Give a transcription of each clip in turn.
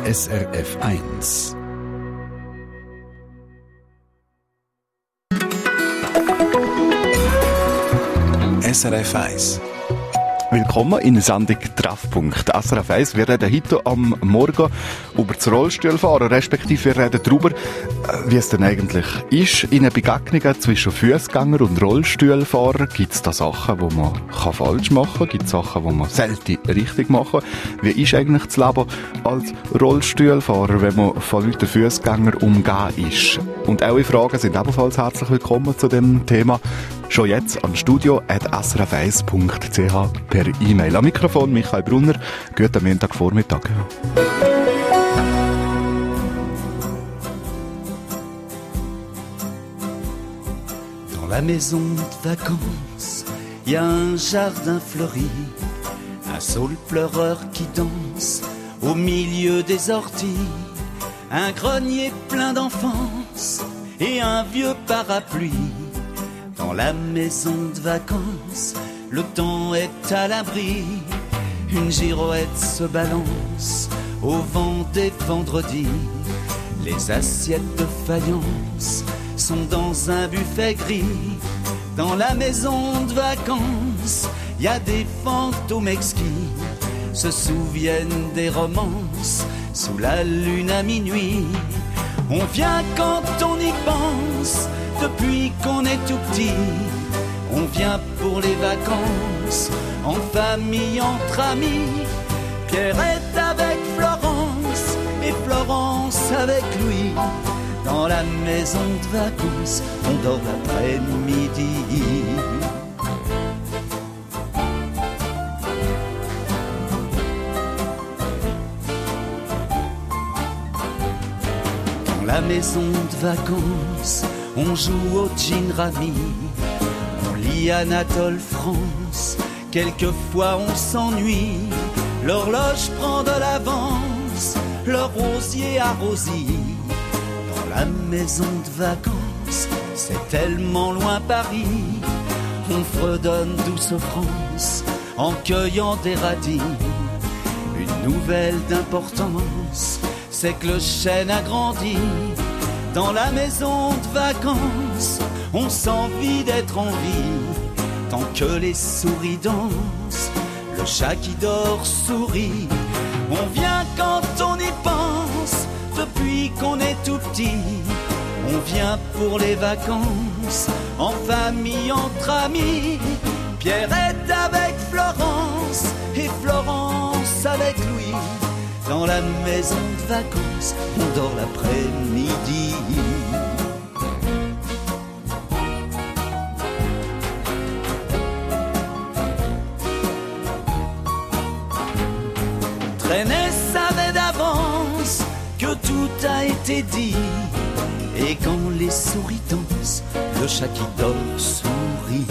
SRF 1. SRF 1. Willkommen in der Sendung Treffpunkt SRF 1. Wir reden heute am Morgen über das Rollstuhlfahren, respektive wir reden darüber, wie es denn eigentlich ist in den Begegnungen zwischen Fußgänger und Rollstuhlfahrer. Gibt es da Sachen, die man falsch machen kann? Gibt es Sachen, die man selten richtig machen kann? Wie ist eigentlich das Leben als Rollstuhlfahrer, wenn man von Leuten Fußgänger umgeben ist? Und eure Fragen sind ebenfalls herzlich willkommen zu dem Thema. Schon jetzt an studio@srf1.ch per E-Mail. Am Mikrofon Michael Brunner. Guten Montagvormittag. Dans la maison de vacances, y a un jardin fleuri, un saule pleureur qui danse au milieu des orties, un grenier plein d'enfance et un vieux parapluie. Dans la maison de vacances, le temps est à l'abri. Une girouette se balance au vent des vendredis. Les assiettes de faïence sont dans un buffet gris. Dans la maison de vacances, y a des fantômes exquis, se souviennent des romances sous la lune à minuit. On vient quand on y pense, depuis qu'on est tout petit. On vient pour les vacances, en famille, entre amis. Pierre est avec Florence, et Florence avec lui. Dans la maison de vacances, on dort l'après-midi. Dans la maison de vacances, on joue au gin rami, on lit Anatole France, quelquefois on s'ennuie. L'horloge prend de l'avance, le rosier arrosie. Dans la maison de vacances, c'est tellement loin Paris. On fredonne douce France, en cueillant des radis. Une nouvelle d'importance, c'est que le chêne a grandi. Dans la maison de vacances, on s'envie d'être en vie. Tant que les souris dansent, le chat qui dort sourit. On vient quand on y pense, depuis qu'on est tout petit. On vient pour les vacances, en famille, entre amis. Pierre est avec Florence, et Florence avec lui. Dans la maison de vacances, on dort l'après-midi. Traîner savait d'avance que tout a été dit. Et quand les souris dansent, le chat qui dort sourit.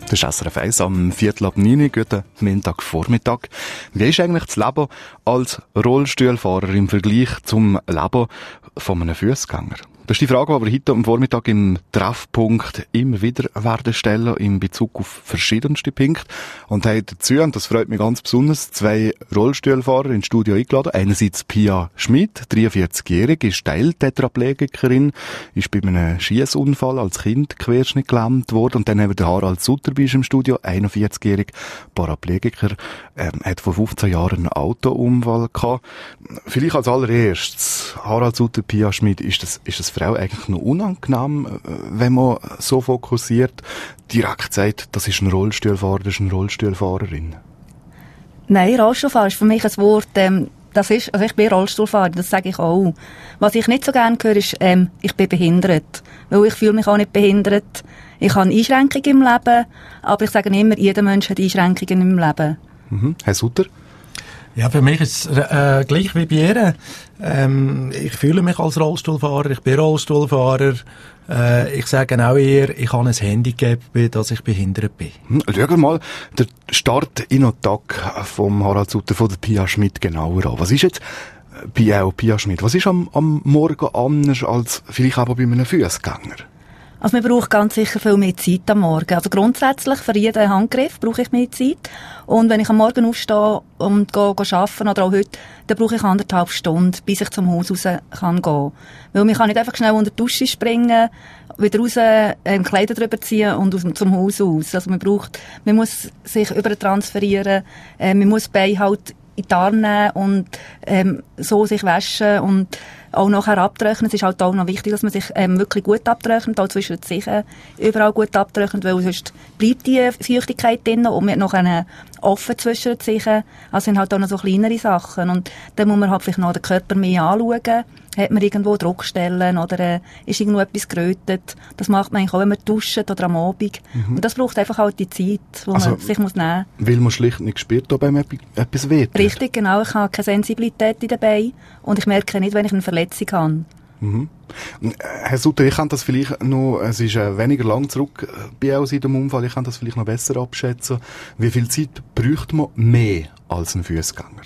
Das ist SRF 1 am 8:45, guten Montagvormittag. Wie ist eigentlich das Leben als Rollstuhlfahrer im Vergleich zum Leben von einem Fußgänger? Das ist die Frage, die wir heute am Vormittag im Treffpunkt immer wieder werden stellen, in Bezug auf verschiedenste Punkte. Und haben dazu, und das freut mich ganz besonders, 2 Rollstuhlfahrer ins Studio eingeladen. Einerseits Pia Schmid, 43-jährig, ist Teiltetraplegikerin, ist bei einem Schiessunfall als Kind querschnittgelähmt worden. Und dann haben wir den Harald Sutter im Studio, 41-jährig, Paraplegiker, hat vor 15 Jahren einen Autounfall gehabt. Vielleicht als allererstes, Harald Sutter, Pia Schmid, ist das Frau eigentlich noch unangenehm, wenn man so fokussiert, direkt sagt, das ist ein Rollstuhlfahrer, das ist eine Rollstuhlfahrerin? Nein, Rollstuhlfahrer ist für mich ein Wort, ich bin Rollstuhlfahrer, das sage ich auch. Was ich nicht so gerne höre, ist, ich bin behindert. Weil ich fühle mich auch nicht behindert. Ich habe Einschränkungen im Leben, aber ich sage immer, jeder Mensch hat Einschränkungen im Leben. Mhm. Herr Sutter? Ja, für mich ist es gleich wie bei ihr. Ich fühle mich als Rollstuhlfahrer, ich bin Rollstuhlfahrer. Ich sage auch eher, ich habe ein Handicap, dass ich behindert bin. Schauen wir mal den Start in den Tag vom Harald Sutter, von der Pia Schmid genauer an. Was ist jetzt Pia Schmid, was ist am Morgen anders als vielleicht auch bei einem Fußgänger? Also man braucht ganz sicher viel mehr Zeit am Morgen. Also grundsätzlich für jeden Handgriff brauche ich mehr Zeit. Und wenn ich am Morgen aufstehe und gehe arbeiten oder auch heute, dann brauche ich 1,5 Stunden, bis ich zum Haus raus kann gehen. Weil man kann nicht einfach schnell unter die Dusche springen, wieder raus, Kleider drüber ziehen und zum Haus aus. Also man muss sich übertransferieren, man muss Beine halt in die Arme nehmen und so sich waschen und auch nachher abtrocknen. Es ist halt auch noch wichtig, dass man sich wirklich gut abtrocknet, auch zwischen den Zehen überall gut abtrocknet, weil sonst bleibt die Feuchtigkeit drin und man hat noch einen offen zwischen den Zehen. Also sind halt auch noch so kleinere Sachen und dann muss man halt vielleicht noch den Körper mehr anschauen. Hat man irgendwo Druckstellen oder ist irgendwo etwas gerötet. Das macht man eigentlich auch, wenn man duscht oder am Abend. Und das braucht einfach halt die Zeit, die man sich muss nehmen muss. Weil man schlicht nicht spürt, ob einem etwas weht. Richtig, genau. Ich habe keine Sensibilität in den Beinen und ich merke nicht, wenn ich eine Verletzung habe. Mhm. Herr Sutter, ich kann das vielleicht noch, es ist weniger lang zurück bei uns in dem Unfall, ich kann das vielleicht noch besser abschätzen. Wie viel Zeit bräuchte man mehr als ein Fußgänger?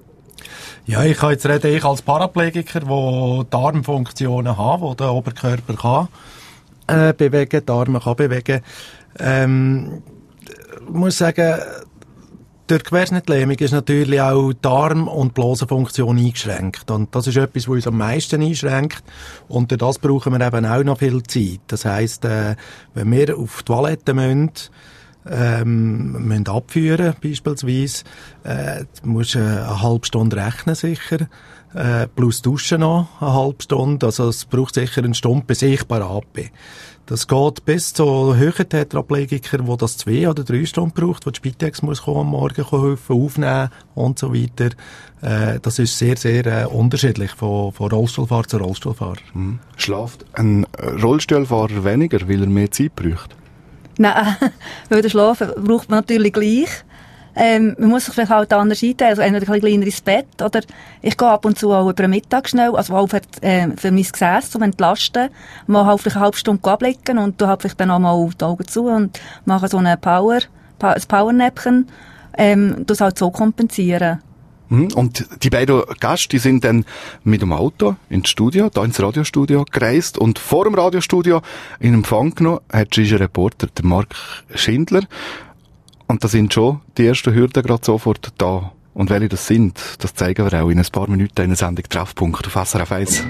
Ja, ich kann jetzt reden, ich als Paraplegiker, der Darmfunktionen hat, der den Oberkörper kann bewegen, die Arme kann bewegen. Muss sagen, durch Querschnittlähmung ist natürlich auch Darm- und Blasenfunktion eingeschränkt. Und das ist etwas, was uns am meisten einschränkt. Und durch das brauchen wir eben auch noch viel Zeit. Das heisst, wenn wir auf die Toilette müssen abführen, beispielsweise, musst eine halbe Stunde rechnen, sicher, plus duschen noch eine halbe Stunde, also es braucht sicher eine Stunde, bis ich parat bin. Das geht bis zu höheren Tetraplegikern, wo das 2 oder 3 Stunden braucht, wo die Spitex muss kommen, am Morgen helfen, aufnehmen und so weiter. Das ist sehr, sehr unterschiedlich von Rollstuhlfahrer zu Rollstuhlfahrer. Schlaft ein Rollstuhlfahrer weniger, weil er mehr Zeit braucht? Nein, weil der Schlafen braucht man natürlich gleich. Man muss sich vielleicht halt anders einteilen, also entweder ein bisschen kleiner ins Bett, oder ich gehe ab und zu auch über den Mittag schnell, also auch für mein Gesäß zum Entlasten, mal halt vielleicht eine halbe Stunde ablegen und du halt vielleicht dann auch mal die Augen zu und mache so ein Powernäpchen, das halt so kompensieren. Und die beiden Gäste, die sind dann mit dem Auto ins Studio, da ins Radiostudio gereist und vor dem Radiostudio in Empfang genommen hat unser Reporter, der Mark Schindler. Und da sind schon die ersten Hürden gerade sofort da. Und welche das sind, das zeigen wir auch in ein paar Minuten in der Sendung Treffpunkt auf SRF 1.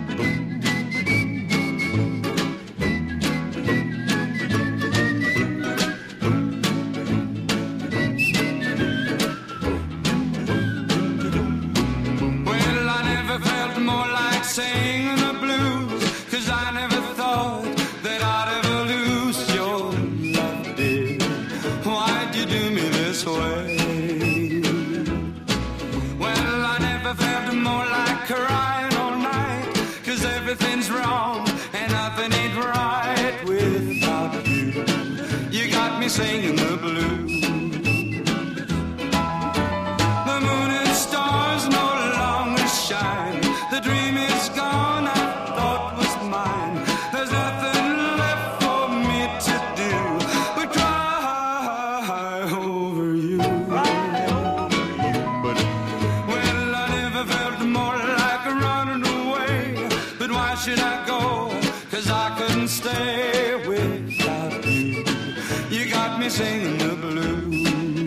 Singing the blues. The moon and stars no longer shine. The dream is gone, I thought was mine. There's nothing left for me to do but cry. me singing the blues.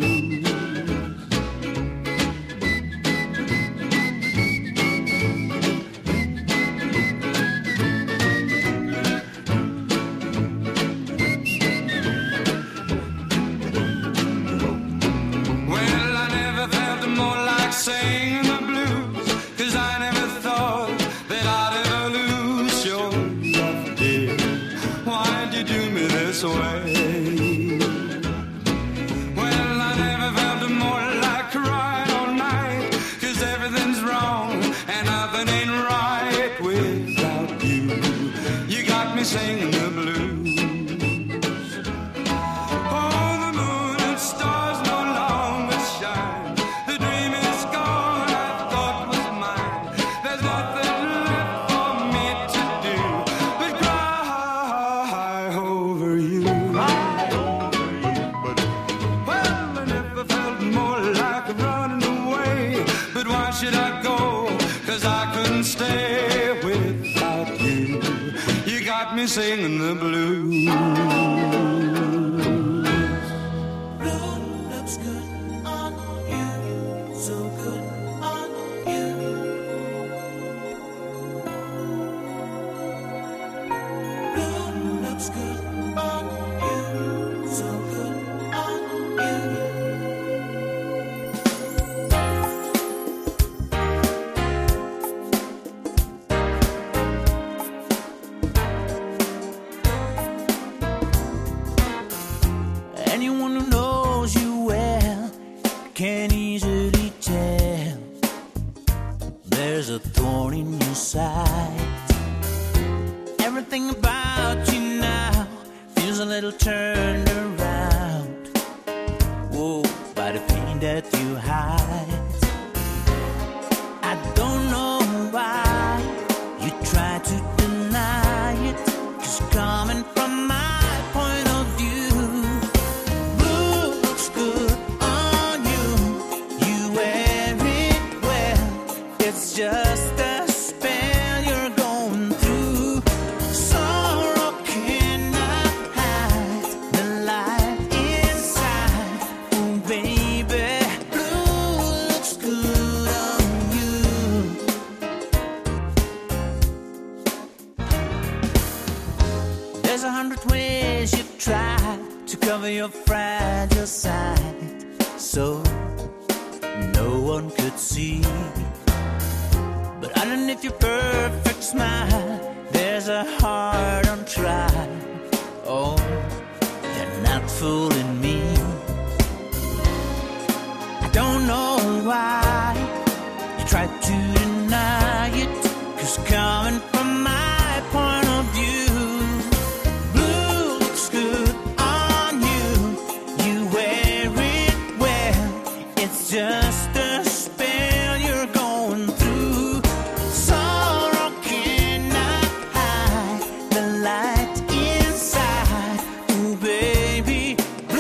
Well, I never felt more like singing the blues, 'cause I never thought that I'd ever lose your love, dear. Why'd you do me this way? Well, I never felt more like crying all night, 'cause everything's wrong and nothing ain't right without you. You got me singing the blues. Oh, the moon and stars no longer shine. The dream is gone, I thought was mine. There's nothing left for me to do but cry over you. Well, I never felt more like running away. But why should I go? 'Cause I couldn't stay without you. You got me singing the blues. Looks good on you, so good on you. Looks good on you, so good on you. Anyone who knows you well can easily tell there's a thorn in your side. Everything about you now feels a little turned around. Whoa, by the pain that you hide. I don't know why you try to deny it, 'cause coming from my point of view, blue looks good on you. You wear it well. It's just a spell you're going through. Sorrow cannot hide the light inside. Oh, baby, blue looks good on you. There's 100 ways you try to cover your fragile side, so no one could see. But underneath your perfect smile, there's a heart on trial. Oh, you're not fooling me. I don't know why you try to deny it, 'cause coming from my point of view, blue looks good on you. You wear it well. It's just a spell you're going through. Sorrow cannot hide the light inside. Ooh, baby, blue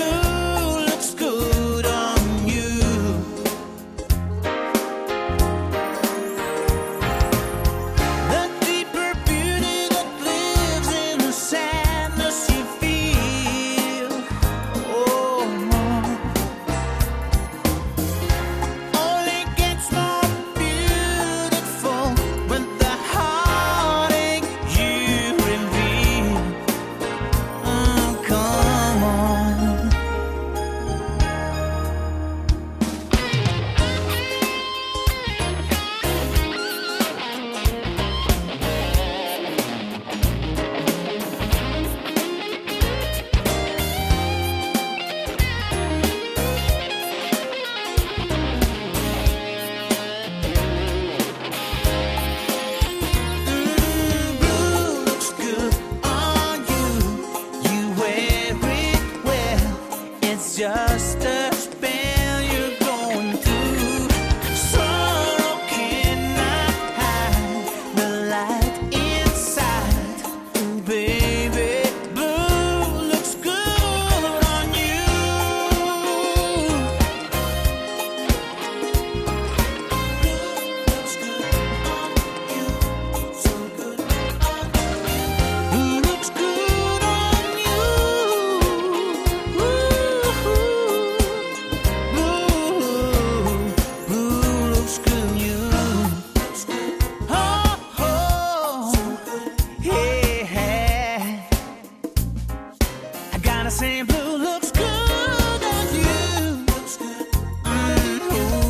say blue looks good on you. Looks good on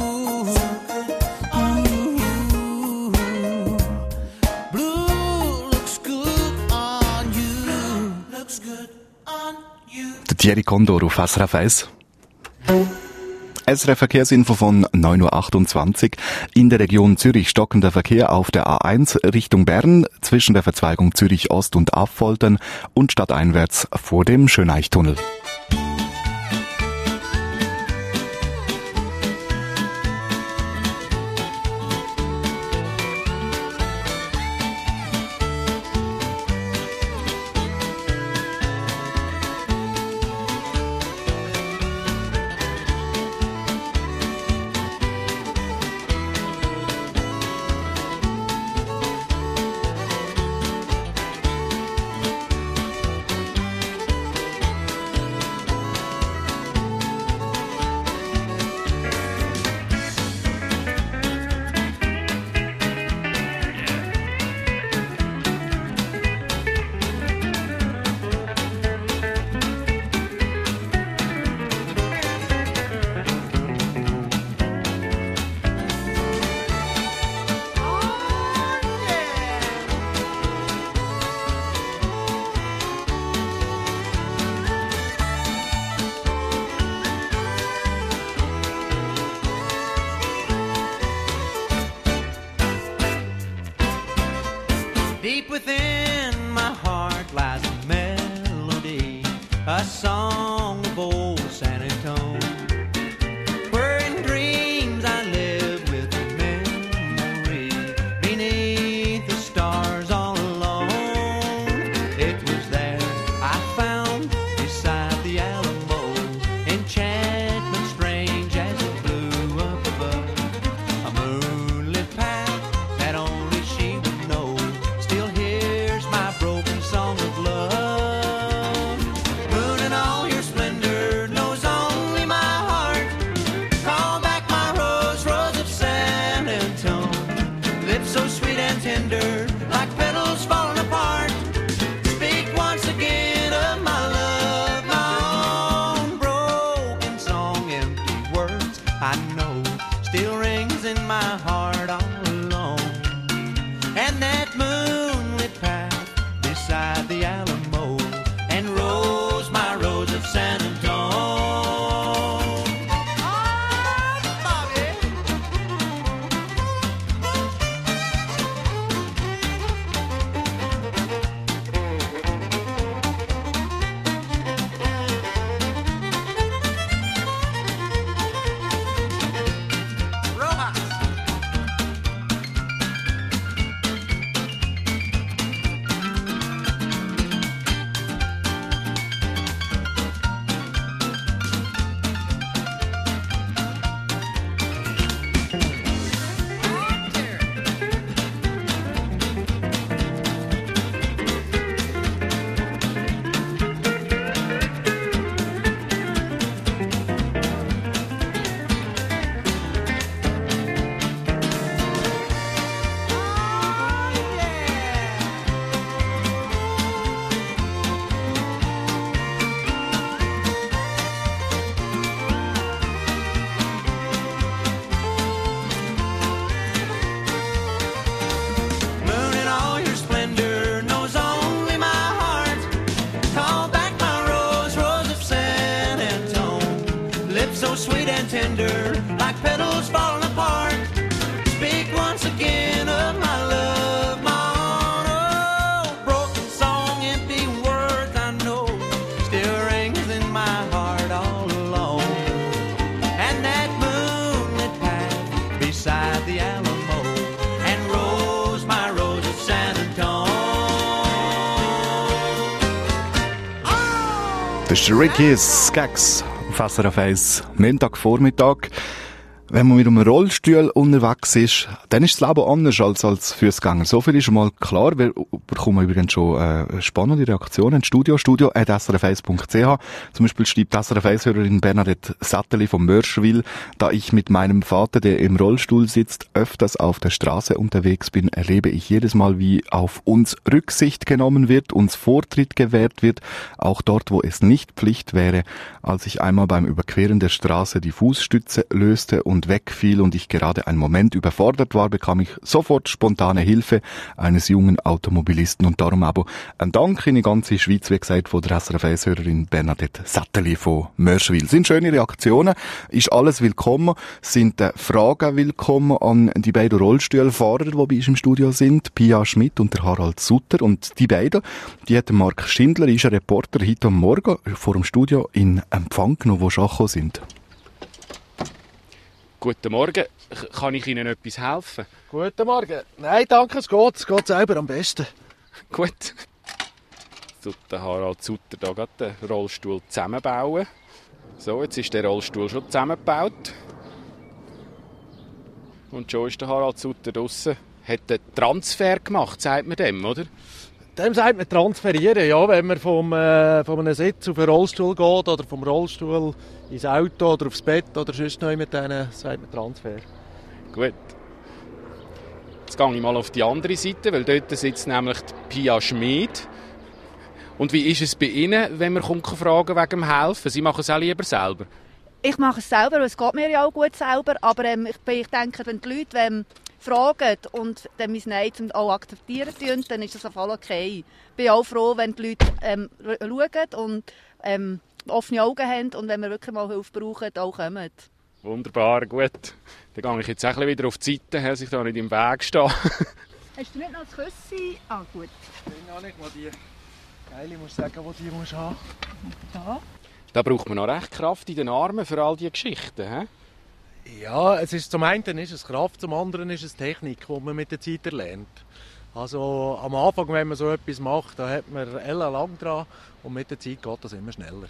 you. Blue looks good on you. Looks good on you. Der Thierry Condor auf SRF 1. SRF Verkehrsinfo von 9.28 Uhr. In der Region Zürich stockender Verkehr auf der A1 Richtung Bern zwischen der Verzweigung Zürich Ost und Affoltern und stadteinwärts vor dem Schöneichtunnel. Deep within my heart lies a melody, a song of old San Antone, where in dreams I live with a memory beneath the stars all alone. It was there I found beside the Alamo enchantment strange as it blew up above, a moonlit path that only she would know. Still hears my broken song of love. Moon in all your splendor knows only my heart. Call back my rose, rose of San Antone. Lips so sweet and tender, like petals falling apart. Speak once again of my love, my own broken song. Empty words I know still rings in my heart all alone. And that moonlit path beside the Alamo, and rose, my rose of San Antone. Rojas. Moon in all your splendor knows only my heart. Call back my rose, rose of San Antone. Lips so sweet and tender, like petals falling apart. Speak once again of my love, my own broken song. Empty words I know still rings in my heart all alone. And that moonlit path beside the Alamo, and rose, my rose of San Antone. Das ist Ricky Skaggs auf SRF 1. Montagvormittag. Wenn man mit einem Rollstuhl unterwegs ist, dann ist das Leben anders als Fußgänger. So viel ist schon mal klar. Wir bekommen übrigens schon spannende Reaktionen ins studio@srf1.ch. Zum Beispiel schreibt SRF1-Hörerin Bernadette Satteli von Mörschwil: Da ich mit meinem Vater, der im Rollstuhl sitzt, öfters auf der Straße unterwegs bin, erlebe ich jedes Mal, wie auf uns Rücksicht genommen wird, uns Vortritt gewährt wird, auch dort, wo es nicht Pflicht wäre. Als ich einmal beim Überqueren der Straße die Fußstütze löste und wegfiel und ich gerade einen Moment überfordert war, bekam ich sofort spontane Hilfe eines jungen Automobilisten und darum aber ein Dank in die ganze Schweiz, wie gesagt, von der SRF1-Hörerin Bernadette Satteli von Mörschwil. Sind schöne Reaktionen, ist alles willkommen, sind Fragen willkommen an die beiden Rollstuhlfahrer, die bei uns im Studio sind, Pia Schmidt und der Harald Sutter, und die beiden, die hat Marc Schindler, ist ein Reporter, heute am Morgen vor dem Studio in Empfang genommen, wo schon angekommen sind. Guten Morgen. Kann ich Ihnen etwas helfen? Guten Morgen. Nein, danke, es geht selber am besten. Gut. Tut der Harald Sutter da gerade den Rollstuhl zusammenbauen. So, jetzt ist der Rollstuhl schon zusammengebaut. Und schon ist der Harald Sutter draussen. Hat einen Transfer gemacht, sagt man dem, oder? Dem sagt man transferieren, ja, wenn man von einem Sitz auf einen Rollstuhl geht oder vom Rollstuhl ins Auto oder aufs Bett oder sonst noch mit denen, sagt man Transfer. Gut. Jetzt gehe ich mal auf die andere Seite, weil dort sitzt nämlich die Pia Schmid. Und wie ist es bei Ihnen, wenn man fragen wegen dem Helfen? Sie machen es auch lieber selber? Ich mache es selber, weil es geht mir ja auch gut selber, aber ich denke, wenn die Leute fragen und dann mein Nein auch akzeptieren tun, dann ist das voll okay. Ich bin auch froh, wenn die Leute schauen und offene Augen haben und wenn wir wirklich mal Hilfe brauchen, auch kommen. Wunderbar, gut. Dann gehe ich jetzt auch wieder auf die Seite, dass ich da nicht im Weg stehe. Hast du nicht noch das Küssi? Ah, gut. Ich bin auch nicht mal die Geile, muss sagen, die du musst haben. Da. Da braucht man noch recht Kraft in den Armen für all diese Geschichten, he? Ja, es ist, zum einen ist es Kraft, zum anderen ist es Technik, die man mit der Zeit erlernt. Also am Anfang, wenn man so etwas macht, da hat man ellenlang dran und mit der Zeit geht das immer schneller.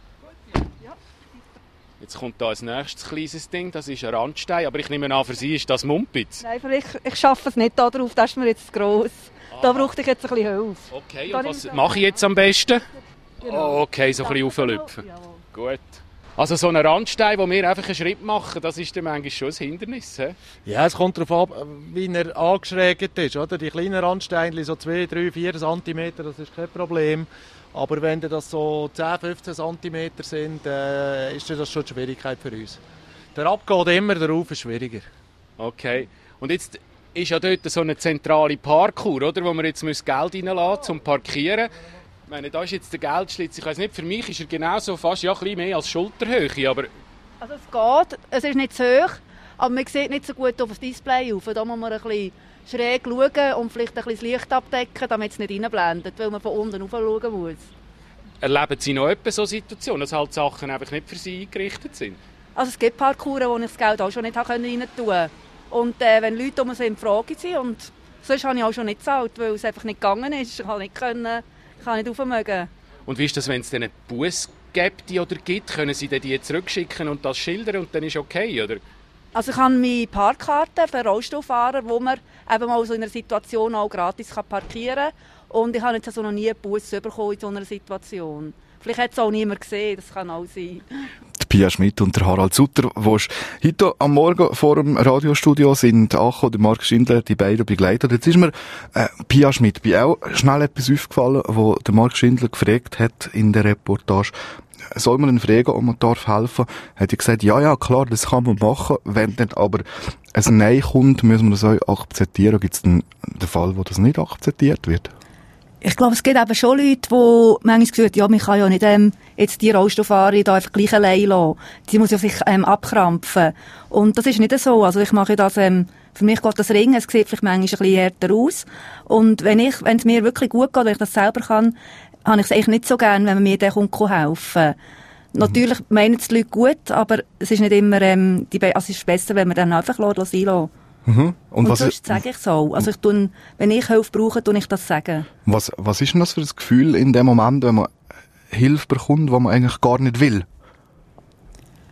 Jetzt kommt da ein nächstes kleines Ding, das ist ein Randstein, aber ich nehme an, für Sie ist das Mumpitz. Nein, ich schaffe es nicht da drauf, das ist mir jetzt zu gross. Da brauchte ich jetzt ein bisschen Hilfe. Okay, und was mache ich jetzt am besten? Genau. Oh, okay, so ein bisschen rauflüpfen. Gut. Also so ein Randstein, wo wir einfach einen Schritt machen, das ist dann manchmal schon ein Hindernis. He? Ja, es kommt darauf ab, wie er angeschrägt ist. Oder? Die kleinen Randsteine, so 2, 3, 4 cm, das ist kein Problem. Aber wenn das so 10, 15 cm sind, ist das schon eine Schwierigkeit für uns. Der Ab geht immer, der Rauf ist schwieriger. Okay. Und jetzt ist ja dort so eine zentrale Parkour, oder? Wo wir jetzt Geld reinlassen müssen, zum Parkieren. Ich meine, da ist jetzt der Geldschlitz. Ich weiss nicht, für mich ist er genauso fast ein bisschen mehr als Schulterhöhe, aber... Also es geht, es ist nicht zu hoch, aber man sieht nicht so gut auf das Display auf. Da muss man ein bisschen schräg schauen und vielleicht ein bisschen das Licht abdecken, damit es nicht reinblendet, weil man von unten rauf schauen muss. Erleben Sie noch etwa so Situationen, dass halt Sachen einfach nicht für Sie eingerichtet sind? Also es gibt Parkouren, wo ich das Geld auch schon nicht rein tun konnte. Und wenn Leute um sind, fragen sie und sonst habe ich auch schon nicht gezahlt, weil es einfach nicht gegangen ist. Ich kann nicht raufmögen. Und wie ist das, wenn es dann einen Bus gibt oder gibt? Können Sie die zurückschicken und das schildern und dann ist okay, oder? Also ich habe meine Parkkarte für Rollstuhlfahrer, wo man eben mal so in einer Situation auch gratis parkieren kann. Und ich habe jetzt also noch nie einen Bus bekommen in so einer Situation. Vielleicht hat es auch niemand gesehen, das kann auch sein. Die Pia Schmidt und der Harald Sutter, die heute am Morgen vor dem Radiostudio sind angekommen, der Marc Schindler, die beiden begleitet. Jetzt ist mir Pia Schmidt bei auch schnell etwas aufgefallen, wo der Marc Schindler gefragt hat in der Reportage, soll man ihn fragen, ob man helfen darf? Hat er gesagt, ja, klar, das kann man machen. Wenn dann aber ein Nein kommt, müssen wir das auch akzeptieren. Gibt es dann den Fall, wo das nicht akzeptiert wird? Ich glaube, es gibt eben schon Leute, die manchmal gesagt haben, ja, man kann ja nicht jetzt die Rollstuhlfahrerin da einfach gleich allein lassen. Die muss ja sich abkrampfen. Und das ist nicht so. Also ich mache das, für mich geht das Ringen, es sieht vielleicht manchmal ein bisschen härter aus. Und wenn es mir wirklich gut geht, wenn ich das selber kann, habe ich es eigentlich nicht so gern, wenn man mir dann helfen kann. Natürlich meinen es die Leute gut, aber es ist nicht immer, also es ist besser, wenn man dann einfach sein lässt. Mhm. Und sonst sage ich es auch. Also wenn ich Hilfe brauche, tue ich das sagen. Was ist denn das für ein Gefühl in dem Moment, wenn man Hilfe bekommt, die man eigentlich gar nicht will?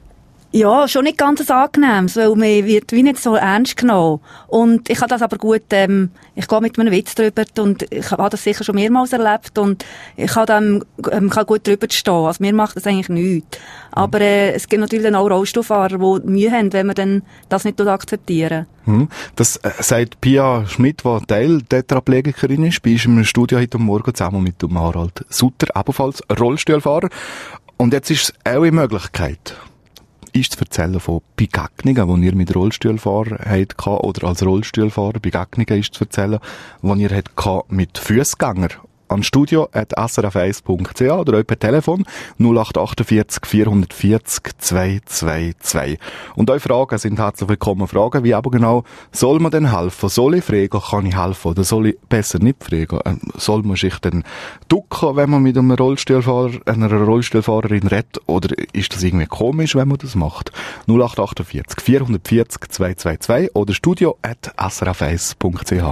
Ja, schon nicht ganz angenehm, weil man wird wie nicht so ernst genommen. Und ich habe das aber gut, ich gehe mit einem Witz drüber und ich habe das sicher schon mehrmals erlebt und ich kann kann gut drüber stehen. Also mir macht das eigentlich nichts. Aber es gibt natürlich dann auch Rollstuhlfahrer, die Mühe haben, wenn man dann das nicht akzeptieren. Das sagt Pia Schmidt, die Teil-Tetraplegikerin ist, bei uns im Studio heute Morgen zusammen mit dem Harald Sutter, ebenfalls Rollstuhlfahrer. Und jetzt ist es auch eine Möglichkeit, ist zu erzählen von Begegnungen, die ihr mit Rollstuhlfahrern hattet, oder als Rollstuhlfahrer Begegnungen ist zu erzählen, die ihr hattet mit Fussgängern. An studio@srf1.ch oder auch per Telefon 0848 440 222. Und eure Fragen sind herzlich willkommen. Fragen wie aber genau, soll man denn helfen? Soll ich fragen, kann ich helfen? Oder soll ich besser nicht fragen? Soll man sich denn ducken, wenn man mit einem Rollstuhlfahrer, einer Rollstuhlfahrerin redet? Oder ist das irgendwie komisch, wenn man das macht? 0848 440 222 oder studio@srf1.ch.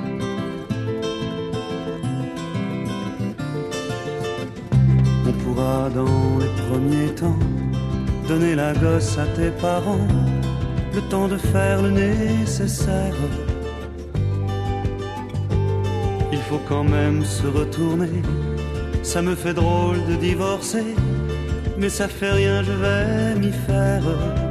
On pourra dans les premiers temps donner la gosse à tes parents, le temps de faire le nécessaire. Il faut quand même se retourner, ça me fait drôle de divorcer, mais ça fait rien, je vais m'y faire.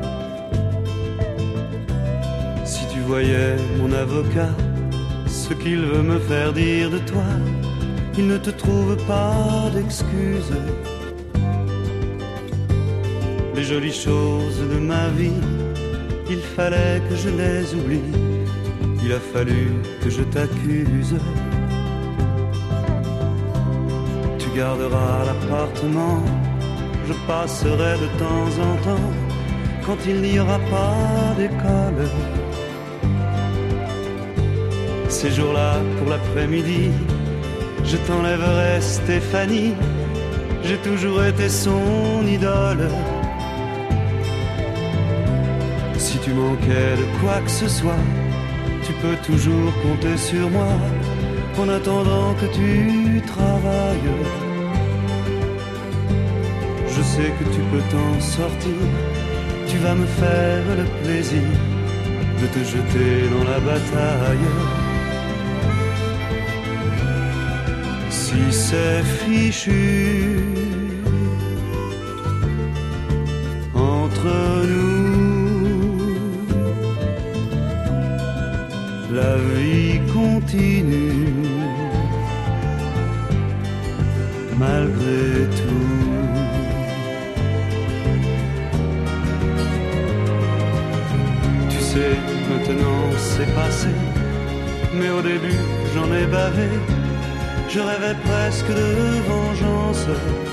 Si tu voyais mon avocat, ce qu'il veut me faire dire de toi, il ne te trouve pas d'excuses. Les jolies choses de ma vie, il fallait que je les oublie. Il a fallu que je t'accuse. Tu garderas l'appartement, je passerai de temps en temps quand il n'y aura pas d'école. Ces jours-là, pour l'après-midi, je t'enlèverai Stéphanie, j'ai toujours été son idole. Si tu manquais de quoi que ce soit, tu peux toujours compter sur moi, en attendant que tu travailles. Je sais que tu peux t'en sortir, tu vas me faire le plaisir de te jeter dans la bataille. Si c'est fichu entre nous, la vie continue malgré tout. Tu sais, maintenant c'est passé, mais au début j'en ai bavé. Je rêvais presque de vengeance.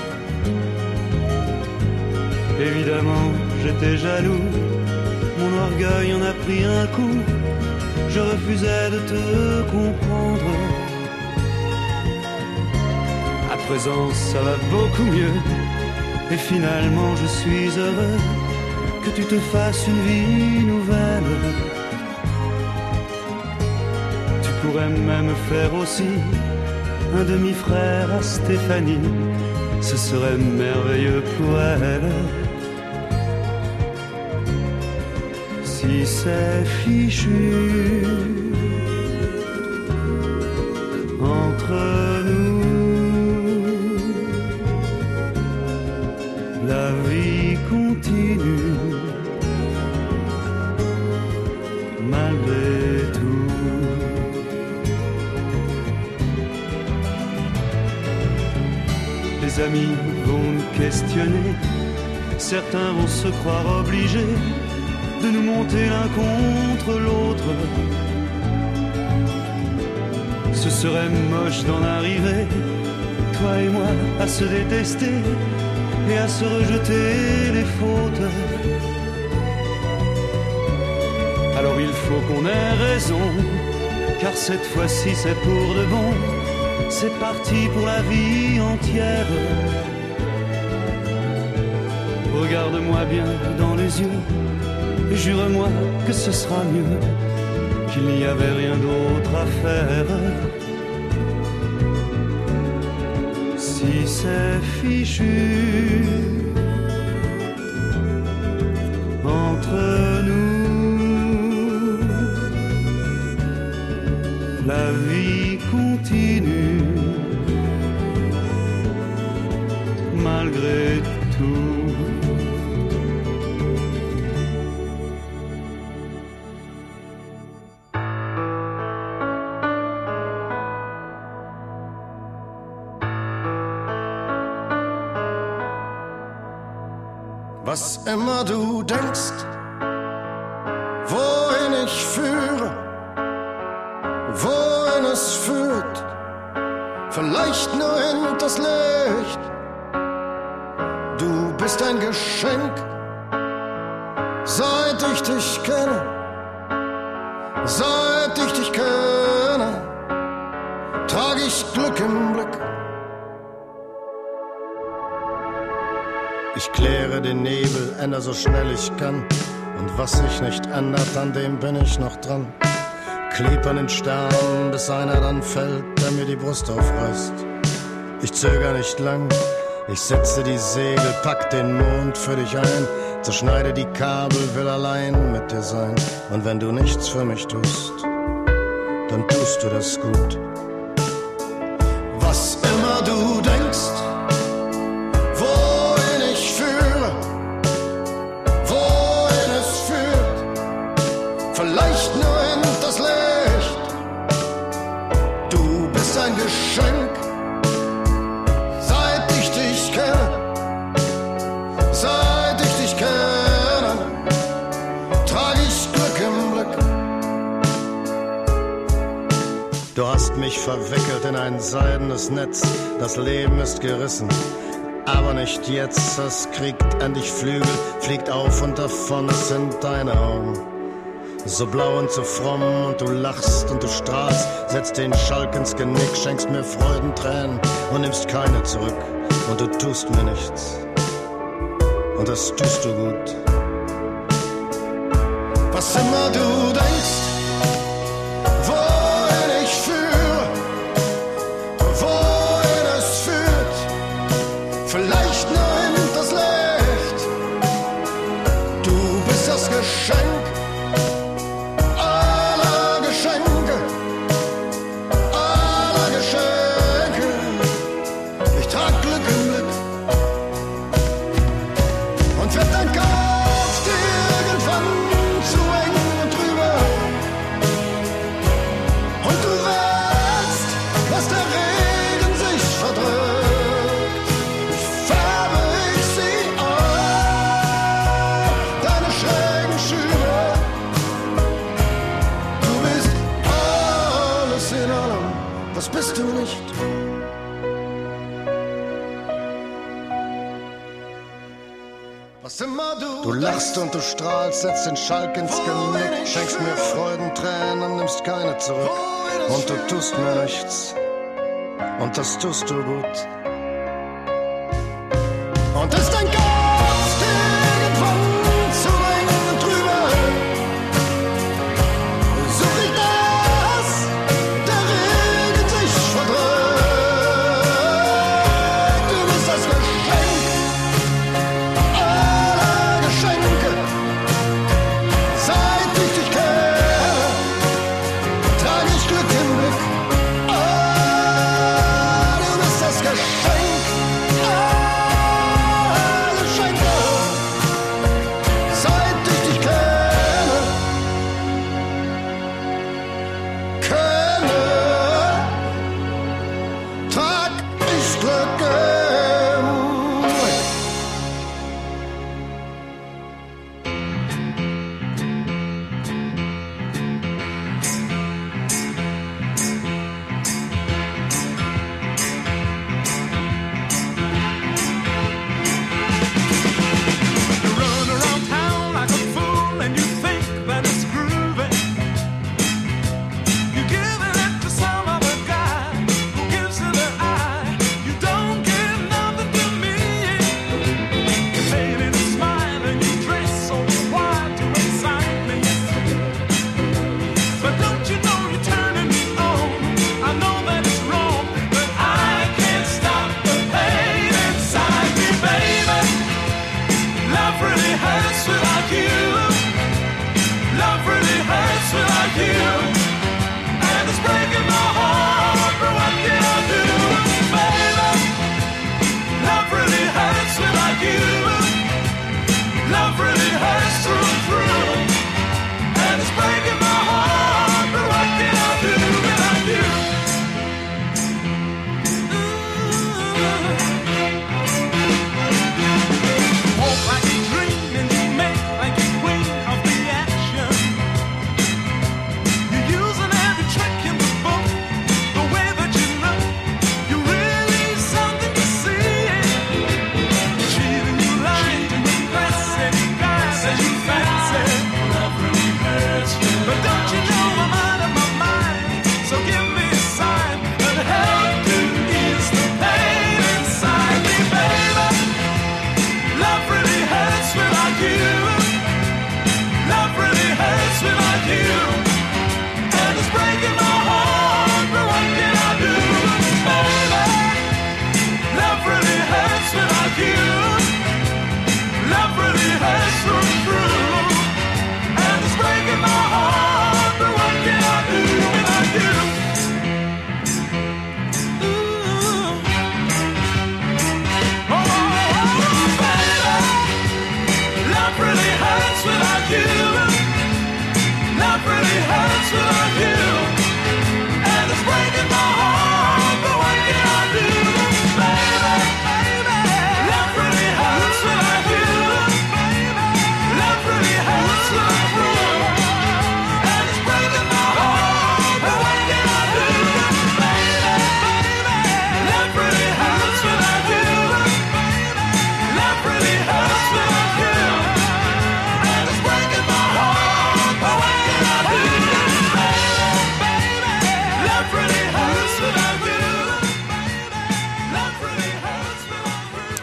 Évidemment, j'étais jaloux. Mon orgueil en a pris un coup. Je refusais de te comprendre. À présent, ça va beaucoup mieux. Et finalement, je suis heureux que tu te fasses une vie nouvelle. Tu pourrais même faire aussi un demi-frère à Stéphanie, ce serait merveilleux pour elle. Si c'est fichu entre nous, la vie continue malgré tout. Les amis vont nous questionner, certains vont se croire obligés de nous monter l'un contre l'autre. Ce serait moche d'en arriver, toi et moi, à se détester et à se rejeter les fautes. Alors il faut qu'on ait raison, car cette fois-ci c'est pour de bon. C'est parti pour la vie entière. Regarde-moi bien dans les yeux et jure-moi que ce sera mieux, qu'il n'y avait rien d'autre à faire. Si c'est fichu gut. Was immer du denkst, wohin ich führe, wohin es führt, vielleicht nur hinters Licht. Du bist ein Geschenk, seit ich dich kenne, seit ich dich kenne, trage ich Glück im Blick. Ich kläre den Nebel, ändere so schnell ich kann. Und was sich nicht ändert, an dem bin ich noch dran. Kleb an den Sternen, bis einer dann fällt, der mir die Brust aufreißt. Ich zöger nicht lang, ich setze die Segel, pack den Mond für dich ein. Zerschneide die Kabel, will allein mit dir sein. Und wenn du nichts für mich tust, dann tust du das gut. Was immer du denkst, vielleicht nur hinters Licht. Du bist ein Geschenk, seit ich dich kenne, seit ich dich kenne, trage ich Glück im Blick. Du hast mich verwickelt in ein seidenes Netz, das Leben ist gerissen. Aber nicht jetzt, es kriegt endlich Flügel, fliegt auf und davon, es sind deine Augen. So blau und so fromm und du lachst und du strahlst, setzt den Schalk ins Genick, schenkst mir Freudentränen und nimmst keine zurück. Und du tust mir nichts. Und das tust du gut. Was immer du denkst, wohin ich führe, wohin es führt, vielleicht nur hinters Licht. Du bist das Geschenk Du lachst und du strahlst, setzt den Schalk ins Genick, schenkst mir Freudentränen, nimmst keine zurück. Und du tust mir nichts, und das tust du gut. Und ist dein Geist irgendwann zu eng und drüber, such ich das, der Regen sich verdreht. Du bist das Geschenk aller Geschenke, seit ich dich kenne, trage ich Glück im Blick. Du bist das Geschenk aller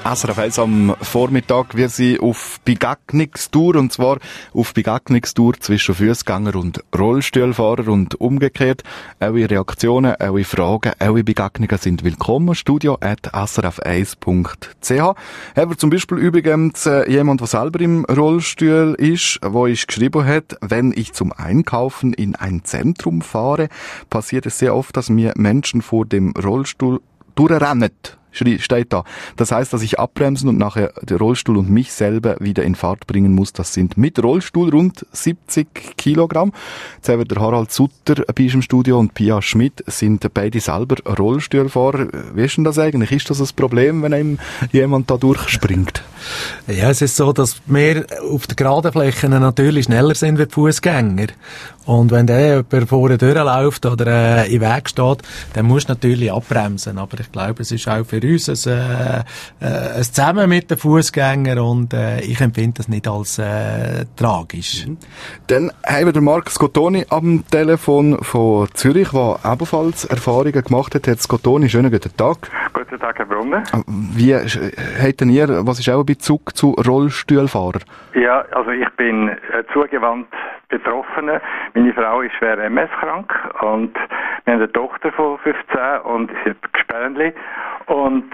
SRF 1 am Vormittag. Wir sind auf Begegnungstour, und zwar auf Begegnungstour zwischen Fußgänger und Rollstuhlfahrer und umgekehrt. Eure Reaktionen, eure Fragen, eure Begegnungen sind willkommen. studio@srf1.ch. Haben wir zum Beispiel übrigens jemand, der selber im Rollstuhl ist, wo uns geschrieben hat, wenn ich zum Einkaufen in ein Zentrum fahre, passiert es sehr oft, dass mir Menschen vor dem Rollstuhl durchrennen. Steht da. Das heißt, dass ich abbremsen und nachher den Rollstuhl und mich selber wieder in Fahrt bringen muss. Das sind mit Rollstuhl rund 70 Kilogramm. Jetzt haben wir der Harald Sutter bei uns im Studio und Pia Schmidt sind beide selber Rollstuhlfahrer. Wie ist denn das eigentlich? Ist das ein Problem, wenn einem jemand da durchspringt? Ja, es ist so, dass wir auf den geraden Flächen natürlich schneller sind wie die Fußgänger. Und wenn der jemand vorne durchläuft oder im Weg steht, dann musst du natürlich abbremsen. Aber ich glaube, es ist auch für uns ein Zusammen mit den Fußgängern und ich empfinde das nicht als tragisch. Dann haben wir den Marc Scottoni am Telefon von Zürich, der ebenfalls Erfahrungen gemacht hat. Herr Scottoni, schönen guten Tag. Guten Tag, Herr Brunner. Wie hätten ihr, was ist auch ein Bezug zu Rollstuhlfahrern? Ja, also ich bin zugewandt Betroffene. Meine Frau ist schwer MS-krank und wir haben eine Tochter von 15 und sie hat Gespärnli. Und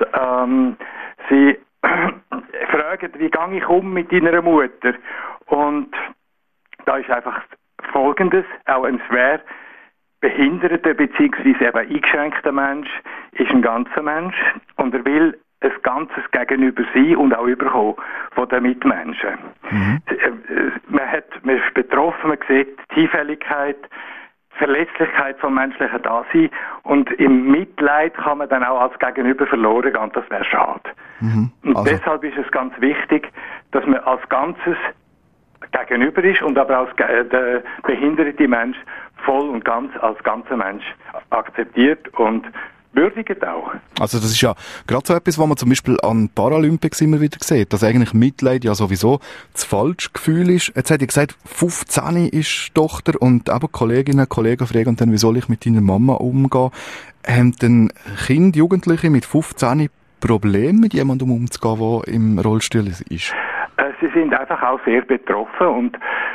sie fragen, wie gehe ich um mit deiner Mutter? Und da ist einfach Folgendes, auch ein schwer behinderter bzw. eben eingeschränkter Mensch ist ein ganzer Mensch und er will ein ganzes Gegenüber sein und auch überkommen von den Mitmenschen. Man ist betroffen, man sieht die Vielfältigkeit, die Verletzlichkeit vom menschlichen Dasein und im Mitleid kann man dann auch als Gegenüber verloren gehen und das wäre schade. Und deshalb ist es ganz wichtig, dass man als Ganzes Gegenüber ist und aber als der behinderte Mensch voll und ganz als ganzer Mensch akzeptiert und würdigt auch. Also das ist ja gerade so etwas, was man zum Beispiel an Paralympics immer wieder sieht, dass eigentlich Mitleid ja sowieso das falsche Gefühl ist. Jetzt hätte ich gesagt, 15 ist die Tochter und eben Kolleginnen und Kollegen fragen dann, wie soll ich mit deiner Mama umgehen? Haben denn Kinder, Jugendliche mit 15 Probleme mit jemandem umzugehen, der im Rollstuhl ist? Sie sind einfach auch sehr betroffen und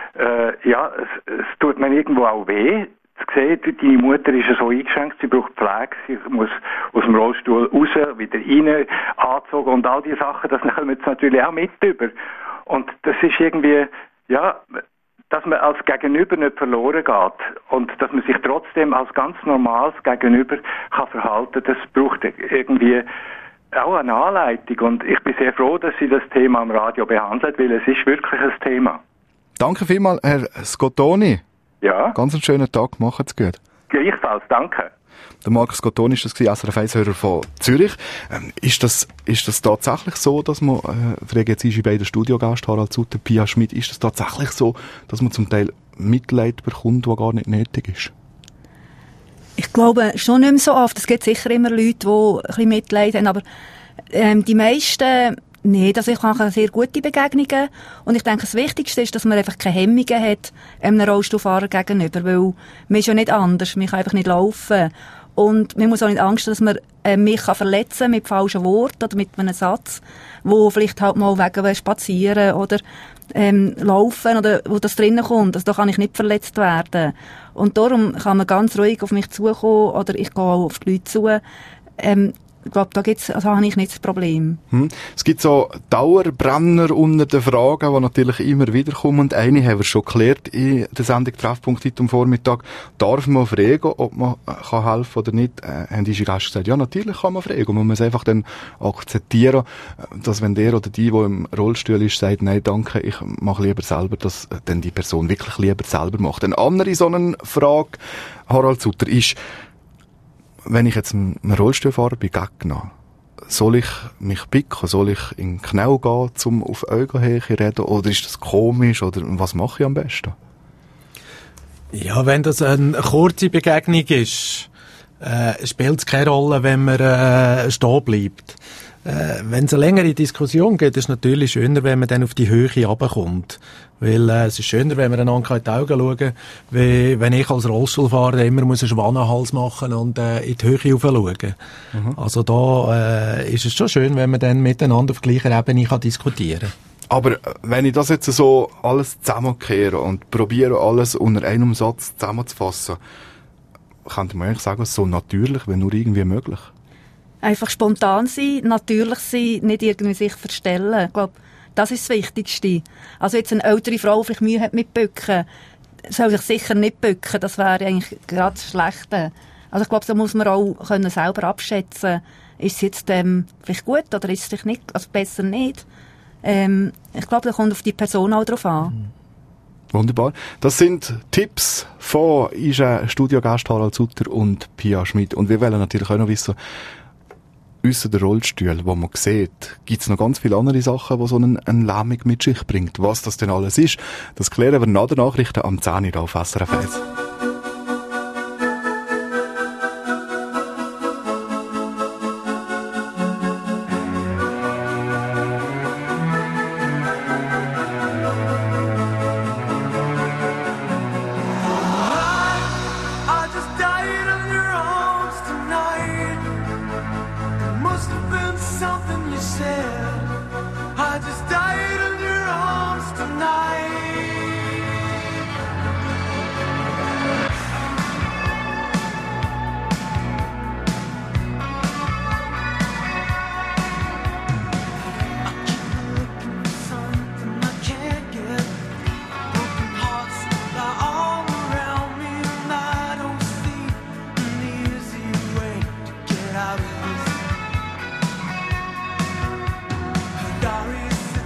es tut mir irgendwo auch weh. zu sehen, deine Mutter ist ja so eingeschränkt, sie braucht Pflege, sie muss aus dem Rollstuhl raus, wieder rein, angezogen und all diese Sachen, das kommen jetzt natürlich auch mit über. Und das ist irgendwie, ja, dass man als Gegenüber nicht verloren geht und dass man sich trotzdem als ganz normales Gegenüber kann verhalten, das braucht irgendwie auch eine Anleitung. Und ich bin sehr froh, dass Sie das Thema am Radio behandelt, weil es ist wirklich ein Thema. Danke vielmals, Herr Scottoni. Ja. Ganz einen schönen Tag, macht's gut. Gleichfalls, danke. Der Marc Scottoni ist das SRF 1-Hörer von Zürich. Ist das tatsächlich so, dass man, frage jetzt ist bei der Studiogast Harald Sutter, Pia Schmidt, ist das tatsächlich so, dass man zum Teil Mitleid bekommt, was gar nicht nötig ist? Ich glaube schon nicht mehr so oft. Es gibt sicher immer Leute, die ein bisschen Mitleid haben, aber die meisten nicht. Also ich habe sehr gute Begegnungen und ich denke, das Wichtigste ist, dass man einfach keine Hemmungen hat einem Rollstuhlfahrer gegenüber, weil man ist ja nicht anders, man kann einfach nicht laufen und man muss auch nicht Angst haben, dass man mich verletzen kann mit falschen Worten oder mit einem Satz, wo vielleicht halt mal wegen Spazieren oder Laufen oder wo das drinnen kommt, also da kann ich nicht verletzt werden und darum kann man ganz ruhig auf mich zukommen oder ich gehe auch auf die Leute zu. Ich glaube, da habe ich nicht das Problem. Es gibt so Dauerbrenner unter den Fragen, die natürlich immer wieder kommen. Eine haben wir schon geklärt in der Sendung Treffpunkt heute am Vormittag. Darf man fragen, ob man kann helfen oder nicht? Haben die Gäste gesagt, ja, natürlich kann man fragen. Man muss einfach dann akzeptieren, dass wenn der oder die im Rollstuhl ist, sagt, nein, danke, ich mache lieber selber, dass dann die Person wirklich lieber selber macht. Eine andere so eine Frage, Harald Sutter, ist, wenn ich jetzt einem Rollstuhlfahrer begegne, soll ich mich picken, soll ich in den Knäuel gehen, um auf Augenhöhe zu reden, oder ist das komisch, oder was mache ich am besten? Ja, wenn das eine kurze Begegnung ist, spielt es keine Rolle, wenn man stehen bleibt. wenn es eine längere Diskussion gibt, ist es natürlich schöner, wenn man dann auf die Höhe runterkommt. Weil es ist schöner, wenn wir einander in die Augen schauen, wie wenn ich als Rollstuhlfahrer immer einen Schwanenhals machen und in die Höhe raufschauen. Also da ist es schon schön, wenn man dann miteinander auf gleicher Ebene kann diskutieren kann. Aber wenn ich das jetzt so alles zusammenkehre und probiere, alles unter einem Satz zusammenzufassen, könnte man eigentlich sagen, so natürlich wie nur irgendwie möglich. Einfach spontan sein, natürlich sein, nicht irgendwie sich verstellen. Ich glaube, das ist das Wichtigste. Also jetzt eine ältere Frau, die vielleicht Mühe hat mit Bücken, soll sich sicher nicht bücken. Das wäre eigentlich gerade das Schlechte. Also ich glaube, da muss man auch können selber abschätzen, ist es jetzt vielleicht gut oder ist es vielleicht nicht, also besser nicht. Ich glaube, das kommt auf die Person auch drauf an. Wunderbar. Das sind Tipps von unserem Studiogast Harald Sutter und Pia Schmidt. Und wir wollen natürlich auch noch wissen, ausser der Rollstuhl, wo man sieht, gibt es noch ganz viele andere Sachen, die so eine Lähmung mit sich bringt. Was das denn alles ist, das klären wir nach den Nachrichten am 10 Uhr auf SRF 1. Diary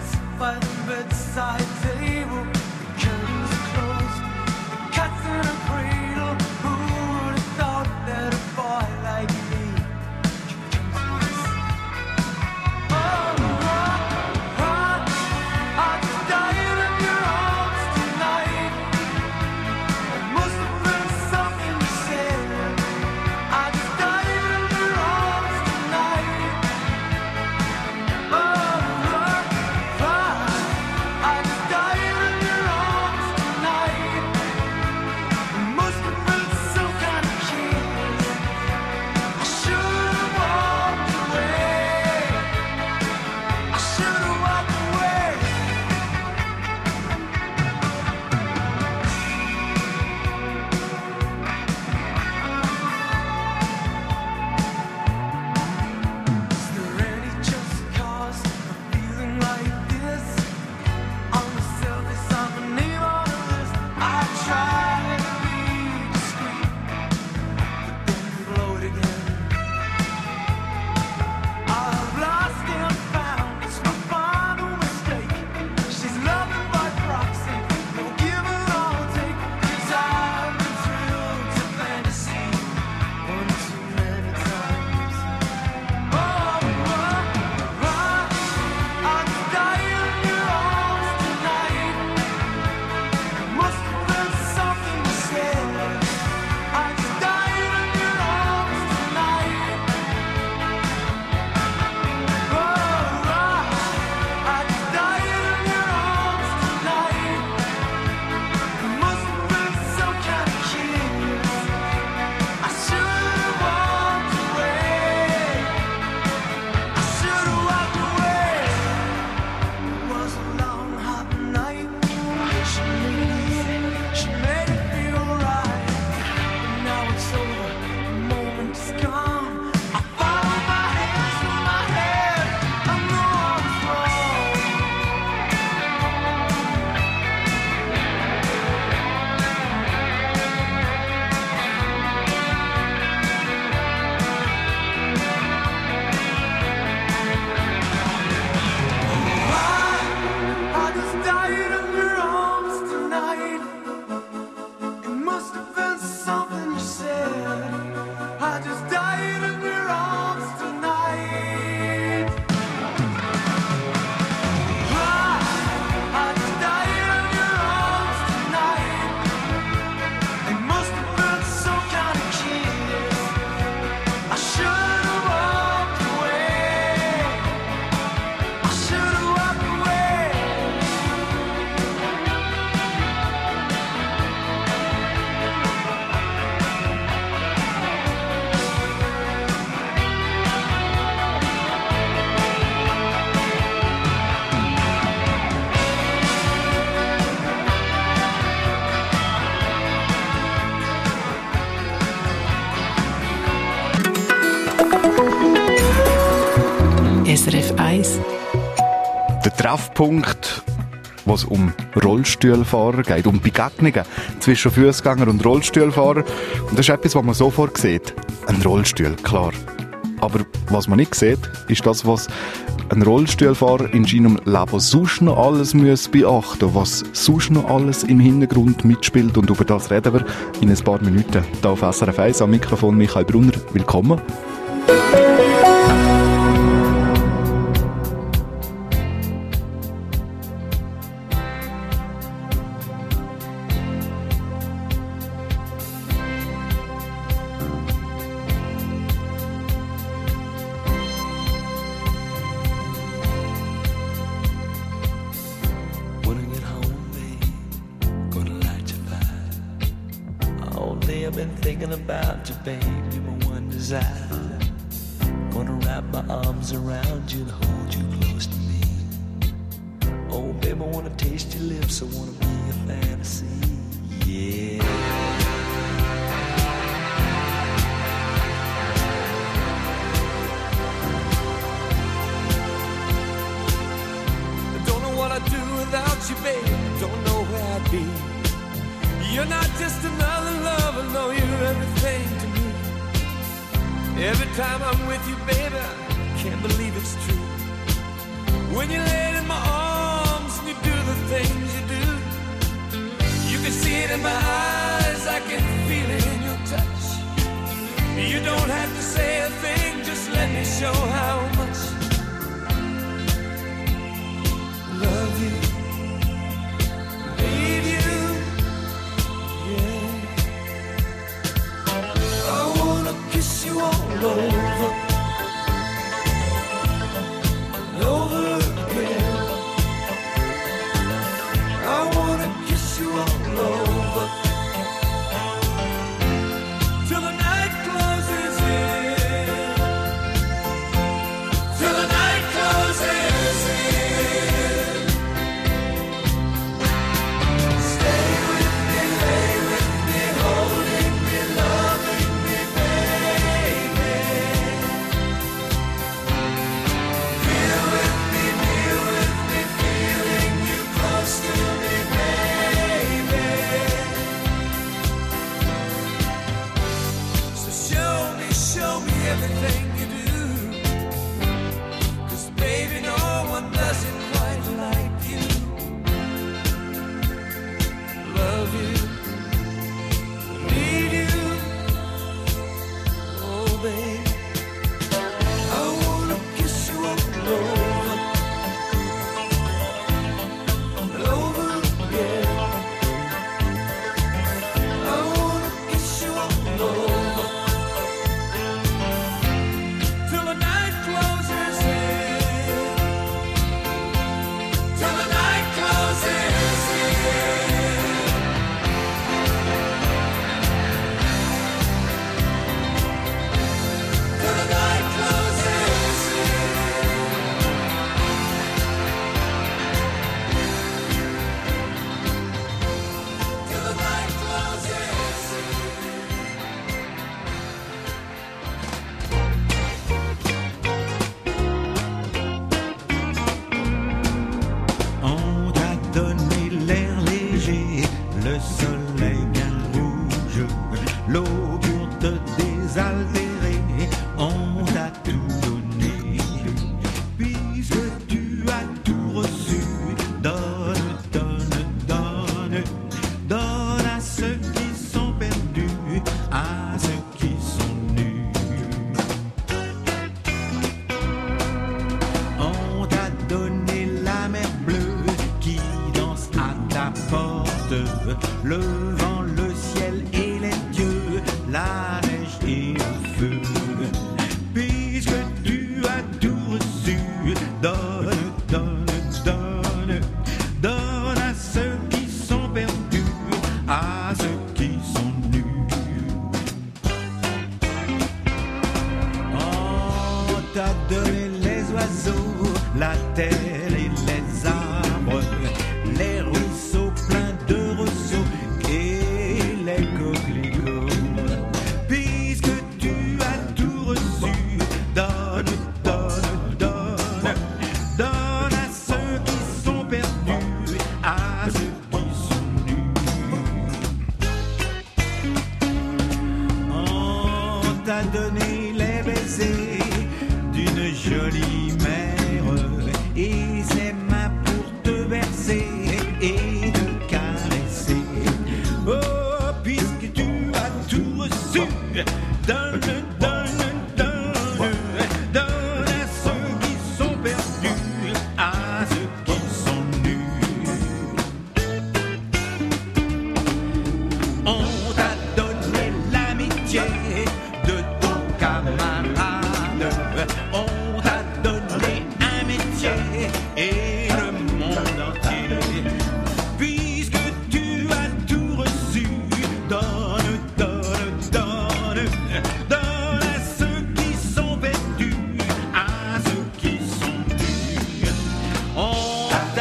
1. Der Treffpunkt, wo es um Rollstuhlfahrer geht, um Begegnungen zwischen Fußgänger und Rollstuhlfahrer. Und das ist etwas, was man sofort sieht. Ein Rollstuhl, klar. Aber was man nicht sieht, ist das, was ein Rollstuhlfahrer in seinem Leben sonst noch alles beachten muss, was sonst noch alles im Hintergrund mitspielt. Und über das reden wir in ein paar Minuten. Hier auf SRF 1 am Mikrofon Michael Brunner. Willkommen.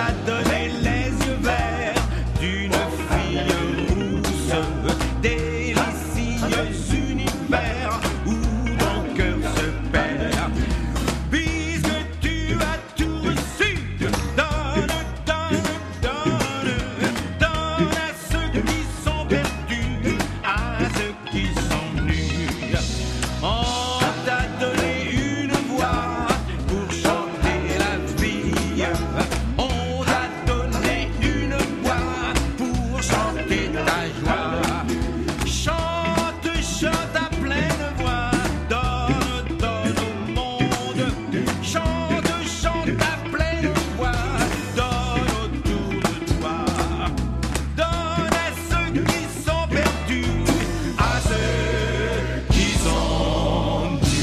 t'a donné les yeux verts d'une fille rousse, délicieux univers où ton cœur se perd. Puisque tu as tout reçu, donne, donne, donne, donne à ceux qui sont perdus, à ceux qui sont nus. On t'a donné une voix pour chanter la vie. On t'a donné une voix pour chanter ta joie. Chante, chante à pleine voix, donne, donne au monde. Chante, chante à pleine voix, donne autour de toi. Donne à ceux qui sont perdus, à ceux qui sont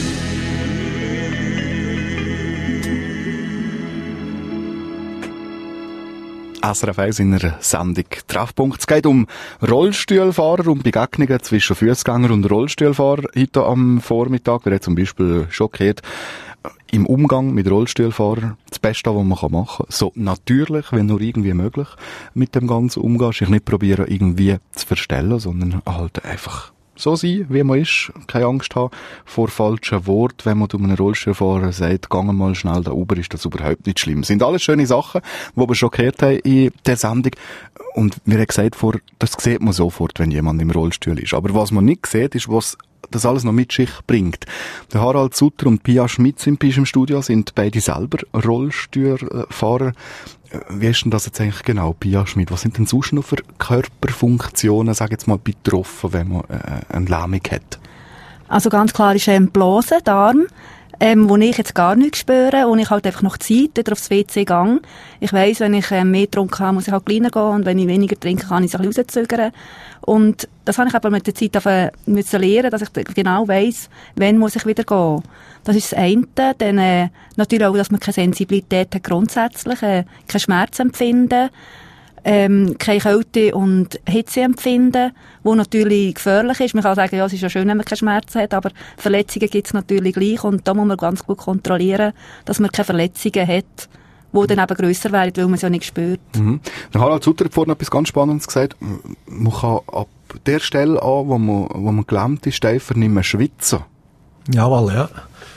SRF 1 in einer Sendung Treffpunkt. Es geht um Rollstuhlfahrer, um Begegnungen zwischen Fußgänger und Rollstuhlfahrer heute am Vormittag. Wer hat zum Beispiel schon gehört, im Umgang mit Rollstuhlfahrern das Beste, was man machen kann. So natürlich, wenn nur irgendwie möglich, mit dem Ganzen umgehen. Sich nicht probieren, irgendwie zu verstellen, sondern halt einfach so sein, wie man ist. Keine Angst haben vor falschen Worten. Wenn man zu einem Rollstuhlfahrer sagt, geh mal schnell da oben, ist das überhaupt nicht schlimm. Das sind alles schöne Sachen, die wir schon gehört haben in der Sendung. Und mir hat gesagt, das sieht man sofort, wenn jemand im Rollstuhl ist. Aber was man nicht sieht, ist, was das alles noch mit sich bringt. Der Harald Sutter und Pia Schmidt sind bei uns im Studio, sind beide selber Rollstuhlfahrer. Wie ist denn das jetzt eigentlich genau, Pia Schmidt? Was sind denn sonst noch für Körperfunktionen, sag jetzt mal, betroffen, wenn man eine Lähmung hat? Also ganz klar ist Blase, Darm, wo ich jetzt gar nichts spüre und ich halt einfach noch Zeit wieder aufs WC gehe. Ich weiss, wenn ich mehr getrunken habe, muss ich halt kleiner gehen und wenn ich weniger trinke, kann ich es ein bisschen rauszögern. Und das habe ich aber mit der Zeit müssen lernen, dass ich genau weiss, wann muss ich wieder gehen. Das ist das eine. Dann natürlich auch, dass man keine Sensibilität hat grundsätzlich, kein Schmerzempfinden, keine Kälte und Hitzeempfinden, wo natürlich gefährlich ist. Man kann sagen, ja, es ist ja schön, wenn man keine Schmerzen hat, aber Verletzungen gibt es natürlich gleich und da muss man ganz gut kontrollieren, dass man keine Verletzungen hat, die dann eben grösser werden, weil man es ja nicht spürt. Mhm. Der Harald Sutter hat vorhin etwas ganz Spannendes gesagt. Man kann ab der Stelle an, wo man gelähmt ist, einfach nicht mehr schwitzen. Jawohl, ja.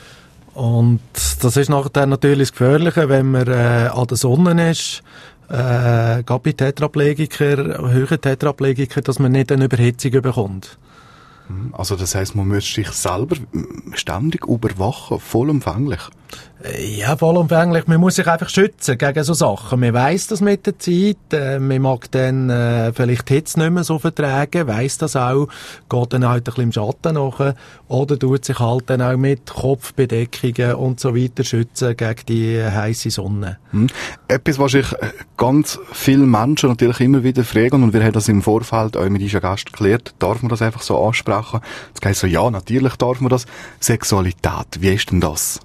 Und das ist nachher natürlich das Gefährliche, wenn man an der Sonne ist, gerade bei Tetraplegiker, höheren Tetraplegiker, dass man nicht eine Überhitzung bekommt. Also das heisst, man muss sich selber ständig überwachen, vollumfänglich. Ja, vollumfänglich. Man muss sich einfach schützen gegen so Sachen. Man weiss das mit der Zeit. Man mag dann vielleicht Hitze nicht mehr so vertragen, weiss das auch, geht dann halt ein bisschen im Schatten nach oder tut sich halt dann auch mit Kopfbedeckungen und so weiter schützen gegen die heisse Sonne. Etwas, was ich ganz viele Menschen natürlich immer wieder fragen, und wir haben das im Vorfeld auch mit unseren Gästen geklärt, darf man das einfach so ansprechen? Es heisst so, ja, natürlich darf man das. Sexualität, wie ist denn das?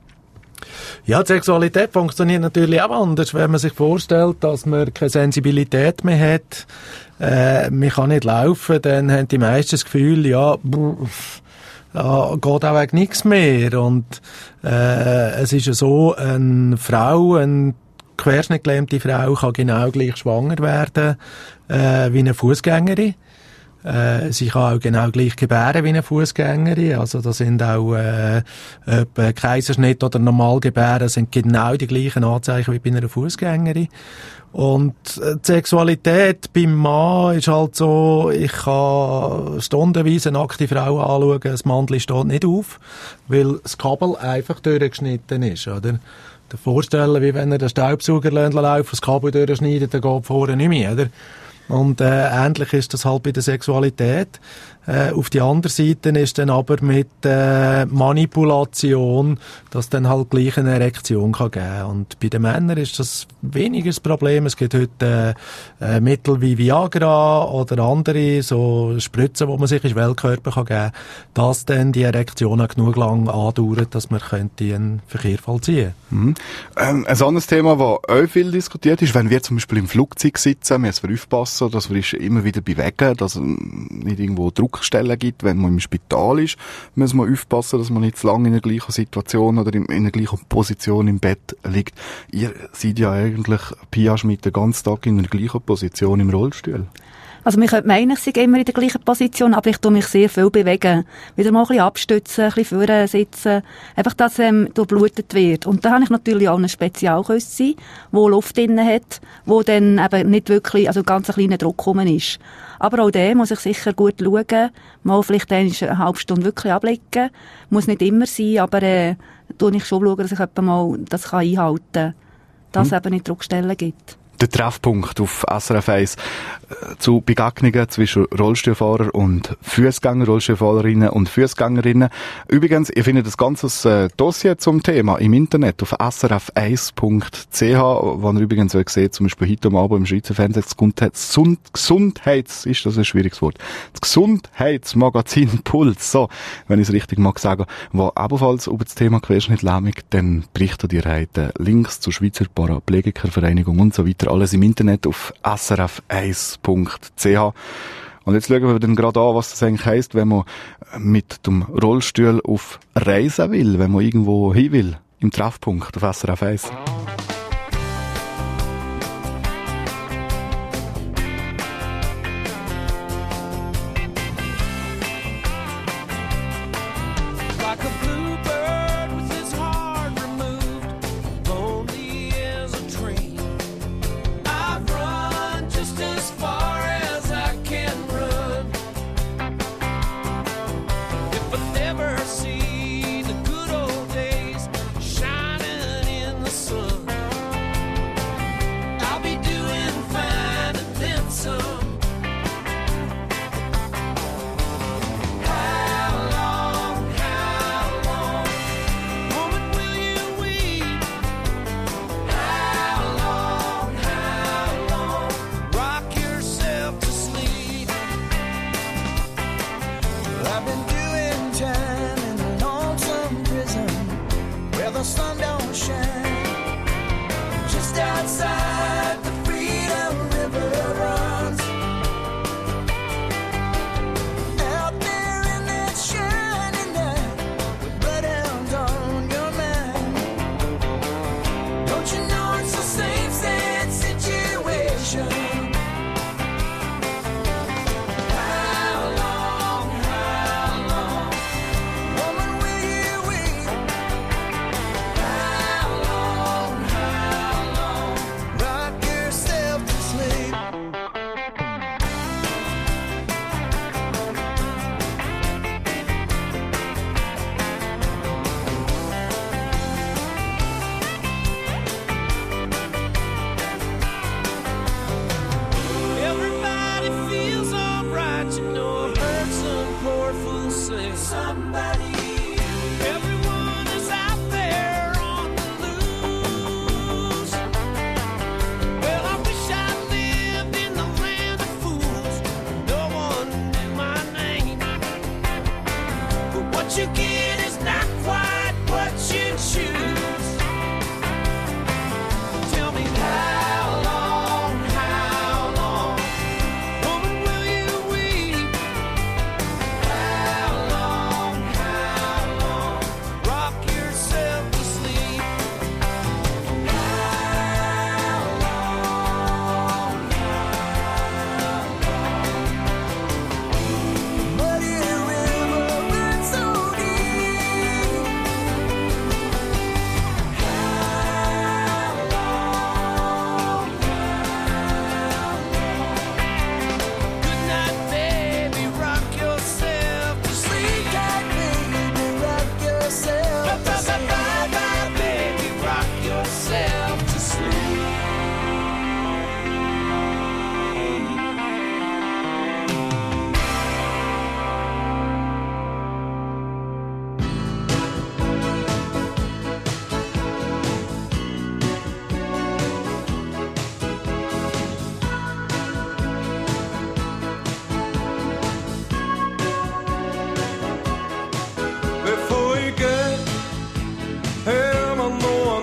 Ja, die Sexualität funktioniert natürlich auch anders, wenn man sich vorstellt, dass man keine Sensibilität mehr hat, man kann nicht laufen, dann haben die meisten das Gefühl, ja, geht auch eigentlich nichts mehr. Und es ist ja so, eine querschnittgelähmte Frau kann genau gleich schwanger werden wie eine Fußgängerin. Sie kann auch genau gleich gebären wie eine Fußgängerin. Also da sind auch Kaiserschnitt oder Normalgebären sind genau die gleichen Anzeichen wie bei einer Fußgängerin. Und die Sexualität beim Mann ist halt so, ich kann stundenweise eine nackte Frau anschauen, das Mandel steht nicht auf, weil das Kabel einfach durchgeschnitten ist, oder? Vorstellen, wie wenn er den Staubsauger laufen, das Kabel durchschneidet, dann geht vorne nicht mehr, oder? Und ähnlich ist das halt bei der Sexualität. Auf die andere Seite ist dann aber mit Manipulation, dass dann halt gleich eine Erektion kann geben. Und bei den Männern ist das weniger das Problem. Es gibt heute Mittel wie Viagra oder andere so Spritzen, die man sich in Weltkörper kann geben, dass dann die Erektion auch genug lang andauert, dass man könnte einen Verkehr vollziehen. Ein anderes Thema, das auch viel diskutiert ist, wenn wir zum Beispiel im Flugzeug sitzen, wir müssen aufpassen, aufpassen, dass man immer wieder bewegen, dass es nicht irgendwo Druckstellen gibt. Wenn man im Spital ist, muss man aufpassen, dass man nicht zu lange in der gleichen Situation oder in der gleichen Position im Bett liegt. Ihr seid ja eigentlich, Pia Schmidt, den ganzen Tag in der gleichen Position im Rollstuhl. Also man könnte meinen, ich sei immer in der gleichen Position, aber ich tue mich sehr viel bewegen. Wieder mal ein bisschen abstützen, ein bisschen vorne sitzen. Einfach, dass durchblutet wird. Und da habe ich natürlich auch ein Spezialküsse, wo Luft drin hat, wo dann eben nicht wirklich, also ganz ein kleiner Druck rum ist. Aber auch der muss ich sicher gut schauen. Mal vielleicht eine halbe Stunde wirklich ablegen. Muss nicht immer sein, aber tue ich schon schauen, dass ich etwa mal das einhalten kann. Dass es eben nicht Druckstellen gibt. Der Treffpunkt auf SRF 1 zu Begegnungen zwischen Rollstuhlfahrern und Fußgänger, Rollstuhlfahrerinnen und Fußgängerinnen. Übrigens, ihr findet das ganze Dossier zum Thema im Internet auf srf1.ch, wo ihr übrigens seht, zum Beispiel heute am Abend im Schweizer Fernsehen, ist das ein schwieriges Wort, das Gesundheitsmagazin Puls, so, wenn ich es richtig mag sagen, wo ebenfalls über das Thema Querschnittlähmung dann berichtet. Ihr habt Links zur Schweizer Paraplegikervereinigung und so weiter. Alles im Internet auf srf1.ch. Und jetzt schauen wir dann gerade an, was das eigentlich heisst, wenn man mit dem Rollstuhl auf Reisen will, wenn man irgendwo hin will, im Treffpunkt auf SRF 1.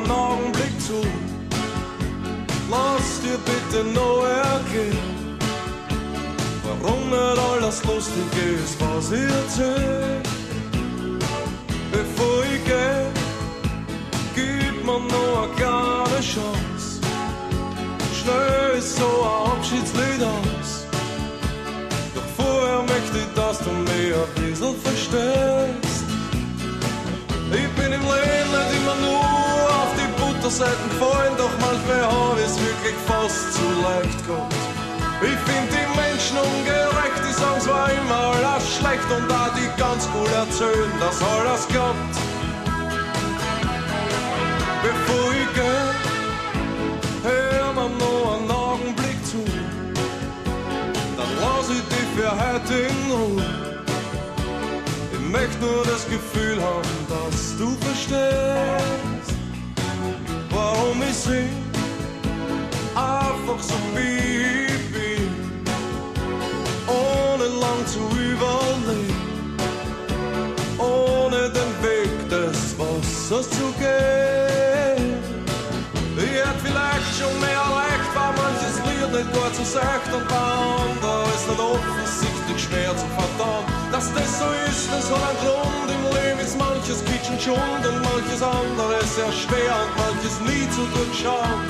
bitte noch erkennen, warum nicht alles lustig ist, was ich erzähl. Bevor ich geh, gib mir noch eine kleine Chance. Schnell ist so ein Abschiedslied aus. Doch vorher möchte ich, dass du mich ein bisschen verstehst. Ich bin im Leben nicht immer nur auf die Butterseiten gefallen, doch manchmal hab ich's wirklich fast zu leicht gehabt. Ich find die Menschen ungerecht, die sagen zwar immer alles schlecht und auch die ganz gut erzählen, dass alles klappt. Bevor ich geh, hör mir noch einen Augenblick zu, dann lass ich dich für heute in Ruhe. Ich möchte nur das Gefühl haben, dass du verstehst, warum ich sing, einfach so wie ich bin, ohne lang zu überlegen, ohne den Weg des Wassers zu gehen. Ich hätte vielleicht schon mehr erreicht, weil manches Lied nicht gut so sagt und bei anderen ist nicht offensichtlich schwer zu verdauen. Dass das so ist, das hat einen Grund. Im Leben ist manches Kitsch und Schund und manches anderes sehr schwer und manches nie zu durchschauen.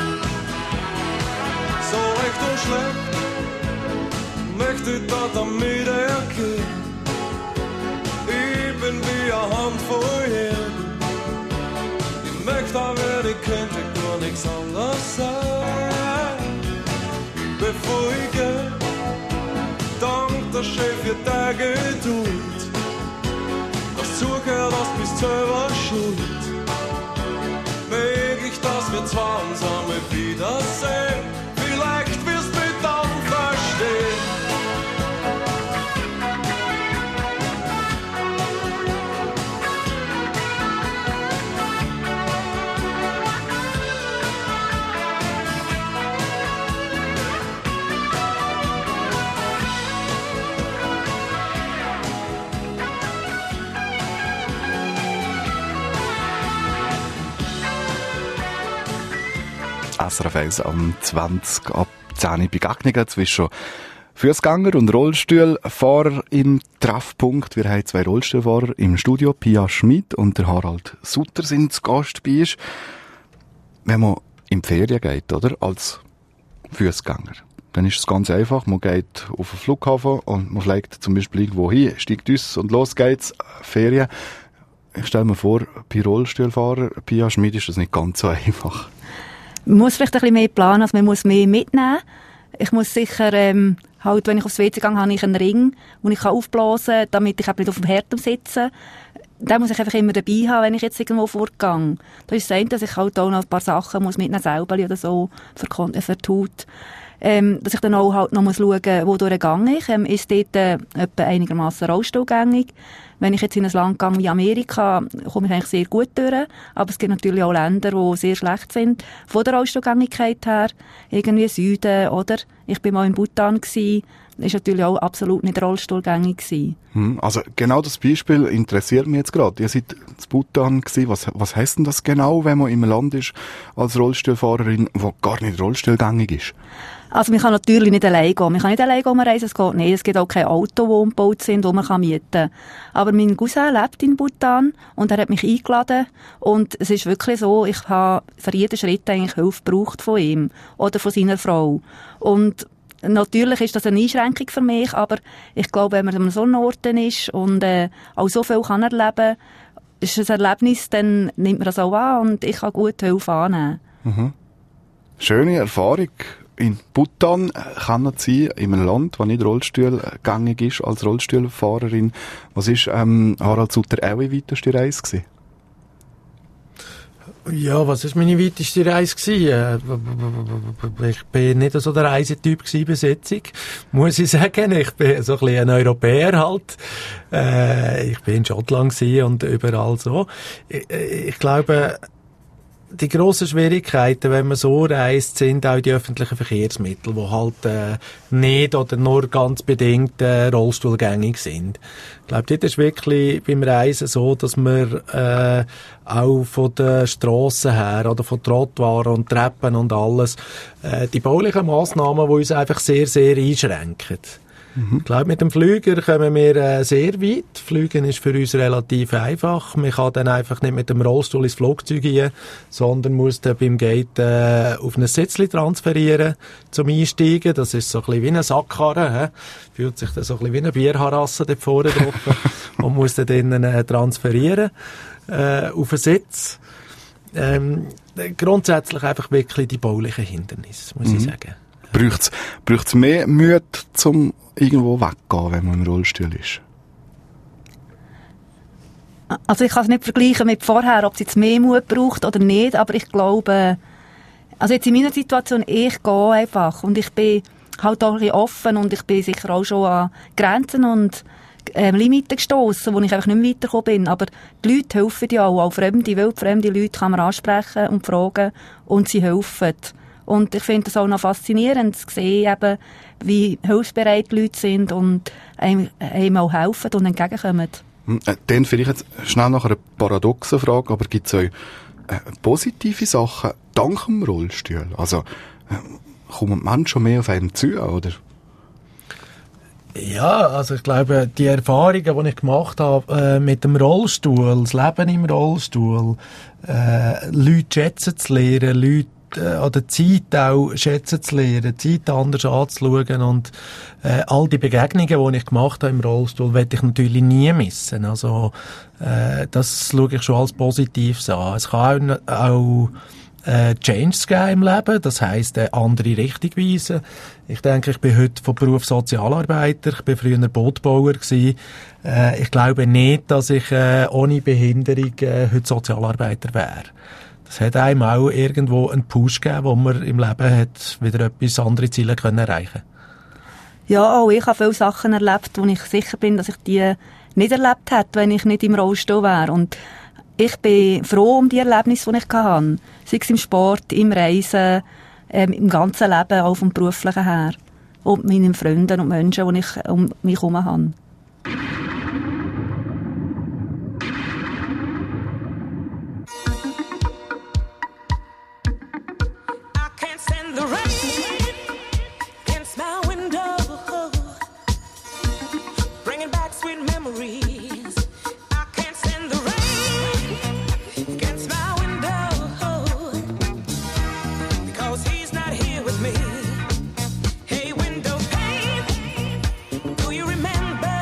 So recht und schlecht möchte ich da damit ergehen. Ich bin wie eine Handvoll Erde. Ich möchte aber, ich könnte gar nichts anderes sein. Bevor ich geh, dank der Chef für die Geduld. Das zugehört, das bist selber schuld. Möglich, dass wir zwar zusammen wiedersehen. Vielleicht wirst du mich dann verstehen. SRF 1 am 20 ab 10 Begegnungen zwischen Fußgänger und Rollstuhlfahrer im Treffpunkt. Wir haben 2 Rollstuhlfahrer im Studio. Pia Schmid und der Harald Sutter sind zu Gast bei uns. Wenn man in die Ferien geht, oder? Als Fußgänger, dann ist es ganz einfach. Man geht auf den Flughafen und man fliegt zum Beispiel irgendwo hin, steigt aus und los geht's. Ferien. Ich stelle mir vor, bei Rollstuhlfahrern, Pia Schmid, ist das nicht ganz so einfach. Man muss vielleicht ein bisschen mehr planen, also man muss mehr mitnehmen. Ich muss sicher, halt, wenn ich aufs WC gehe, habe ich einen Ring, den ich aufblasen kann, damit ich nicht auf dem Herd sitze. Den muss ich einfach immer dabei haben, wenn ich jetzt irgendwo fortgehe. Da ist es ein, dass ich halt auch noch ein paar Sachen muss mitnehmen, Säubeli oder so, für die Haut. Dass ich dann auch halt noch schauen muss, wo durch Gang ich. Ist dort etwa einigermaßen rollstuhlgängig. Wenn ich jetzt in ein Land gehe wie Amerika, komme ich eigentlich sehr gut durch. Aber es gibt natürlich auch Länder, die sehr schlecht sind. Von der Rollstuhlgängigkeit her. Irgendwie Süden, oder? Ich bin mal in Bhutan gewesen. Ist natürlich auch absolut nicht rollstuhlgängig gewesen. Also genau das Beispiel interessiert mich jetzt gerade. Ihr seid in Bhutan gewesen. Was heisst denn das genau, wenn man im Land ist als Rollstuhlfahrerin, wo gar nicht rollstuhlgängig ist? Also man kann natürlich nicht allein gehen. Man kann nicht allein reisen, es geht nicht. Es gibt auch keine Autos, die umgebaut sind, die man mieten kann. Aber mein Cousin lebt in Bhutan und er hat mich eingeladen. Und es ist wirklich so, ich habe für jeden Schritt eigentlich Hilfe gebraucht von ihm oder von seiner Frau. Und natürlich ist das eine Einschränkung für mich, aber ich glaube, wenn man an so einem Ort ist und auch so viel kann erleben, ist es ein Erlebnis, dann nimmt man das auch an und ich kann gut Hilfe annehmen. Mhm. Schöne Erfahrung. In Bhutan kann er sein, in einem Land, das nicht rollstuhlgängig ist, als Rollstuhlfahrerin. Was ist Harald Sutter auch die weiteste Reise gewesen? Ja, was ist meine weiteste Reise gewesen? Ich bin nicht so der Reisetyp gewesen, Besetzung, muss ich sagen. Ich bin so ein bisschen ein Europäer halt. Ich bin in Schottland gewesen und überall so. Ich glaube, die grossen Schwierigkeiten, wenn man so reist, sind auch die öffentlichen Verkehrsmittel, die halt nicht oder nur ganz bedingt rollstuhlgängig sind. Ich glaube, dort ist wirklich beim Reisen so, dass man auch von den Strassen her oder von Trottoiren und Treppen und alles die baulichen Massnahmen, die uns einfach sehr, sehr einschränken. Ich glaube, mit dem Flüger kommen wir sehr weit. Fliegen ist für uns relativ einfach. Man kann dann einfach nicht mit dem Rollstuhl ins Flugzeug gehen, sondern muss dann beim Gate auf ein Sitzli transferieren zum Einsteigen. Das ist so ein bisschen wie eine Sackkarre. Fühlt sich dann so ein bisschen wie eine Bierharasse dort vorne drauf und muss dann drinnen transferieren auf einen Sitz. Grundsätzlich einfach wirklich die baulichen Hindernisse, muss ich sagen. Braucht's mehr Mühe, zum irgendwo weggehen, wenn man im Rollstuhl ist? Also ich kann es nicht vergleichen mit vorher, ob es jetzt mehr Mut braucht oder nicht, aber ich glaube, also jetzt in meiner Situation, ich gehe einfach und ich bin halt auch ein bisschen offen und ich bin sicher auch schon an Grenzen und Limiten gestossen, wo ich einfach nicht mehr weitergekommen bin. Aber die Leute helfen ja auch fremde, wildfremde Leute kann man ansprechen und fragen und sie helfen. Und ich finde es auch noch faszinierend zu sehen, eben, wie hilfsbereit die Leute sind und einem auch helfen und entgegenkommen. Dann vielleicht jetzt schnell nach einer paradoxen Frage, aber gibt es auch positive Sachen dank dem Rollstuhl? Also kommen die Menschen mehr auf einen zu, oder? Ja, also ich glaube, die Erfahrungen, die ich gemacht habe mit dem Rollstuhl, das Leben im Rollstuhl, Leute schätzen zu lernen, Leute oder Zeit auch schätzen zu lernen, Zeit anders anzuschauen und all die Begegnungen, die ich gemacht habe im Rollstuhl, werde ich natürlich nie missen. Also das schaue ich schon als Positives an. Es kann auch Changes geben im Leben, das heisst eine andere Richtung weisen. Ich denke, ich bin heute von Beruf Sozialarbeiter, ich bin früher Bootbauer gewesen. Ich glaube nicht, dass ich ohne Behinderung heute Sozialarbeiter wäre. Das hat einem auch irgendwo einen Push gegeben, wo man im Leben hat wieder etwas andere Ziele können erreichen. Ja, auch ich habe viele Sachen erlebt, wo ich sicher bin, dass ich die nicht erlebt hätte, wenn ich nicht im Rollstuhl wäre. Und ich bin froh um die Erlebnisse, die ich hatte. Sei es im Sport, im Reisen, im ganzen Leben, auch vom Beruflichen her. Und meinen Freunden und Menschen, die ich um mich herum habe. Remember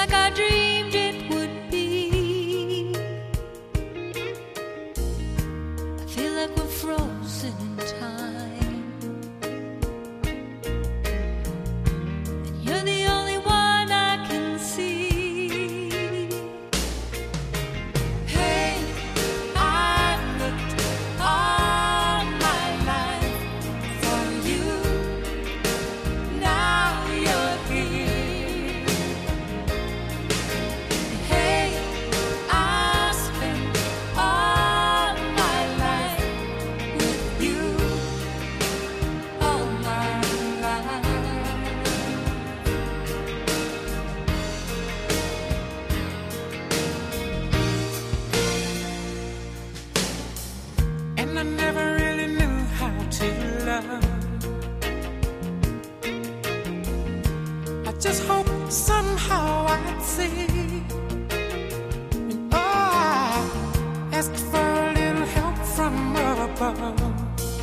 like I dreamed it would be. I feel like we're frozen in time, and you're the only one I can see. Hey, I've looked all my life for you. Now you're here. Hey, I spent all my life with you, all my life. And I never really knew how to love. I just hope somehow I'd see. And I asked for a little help from above.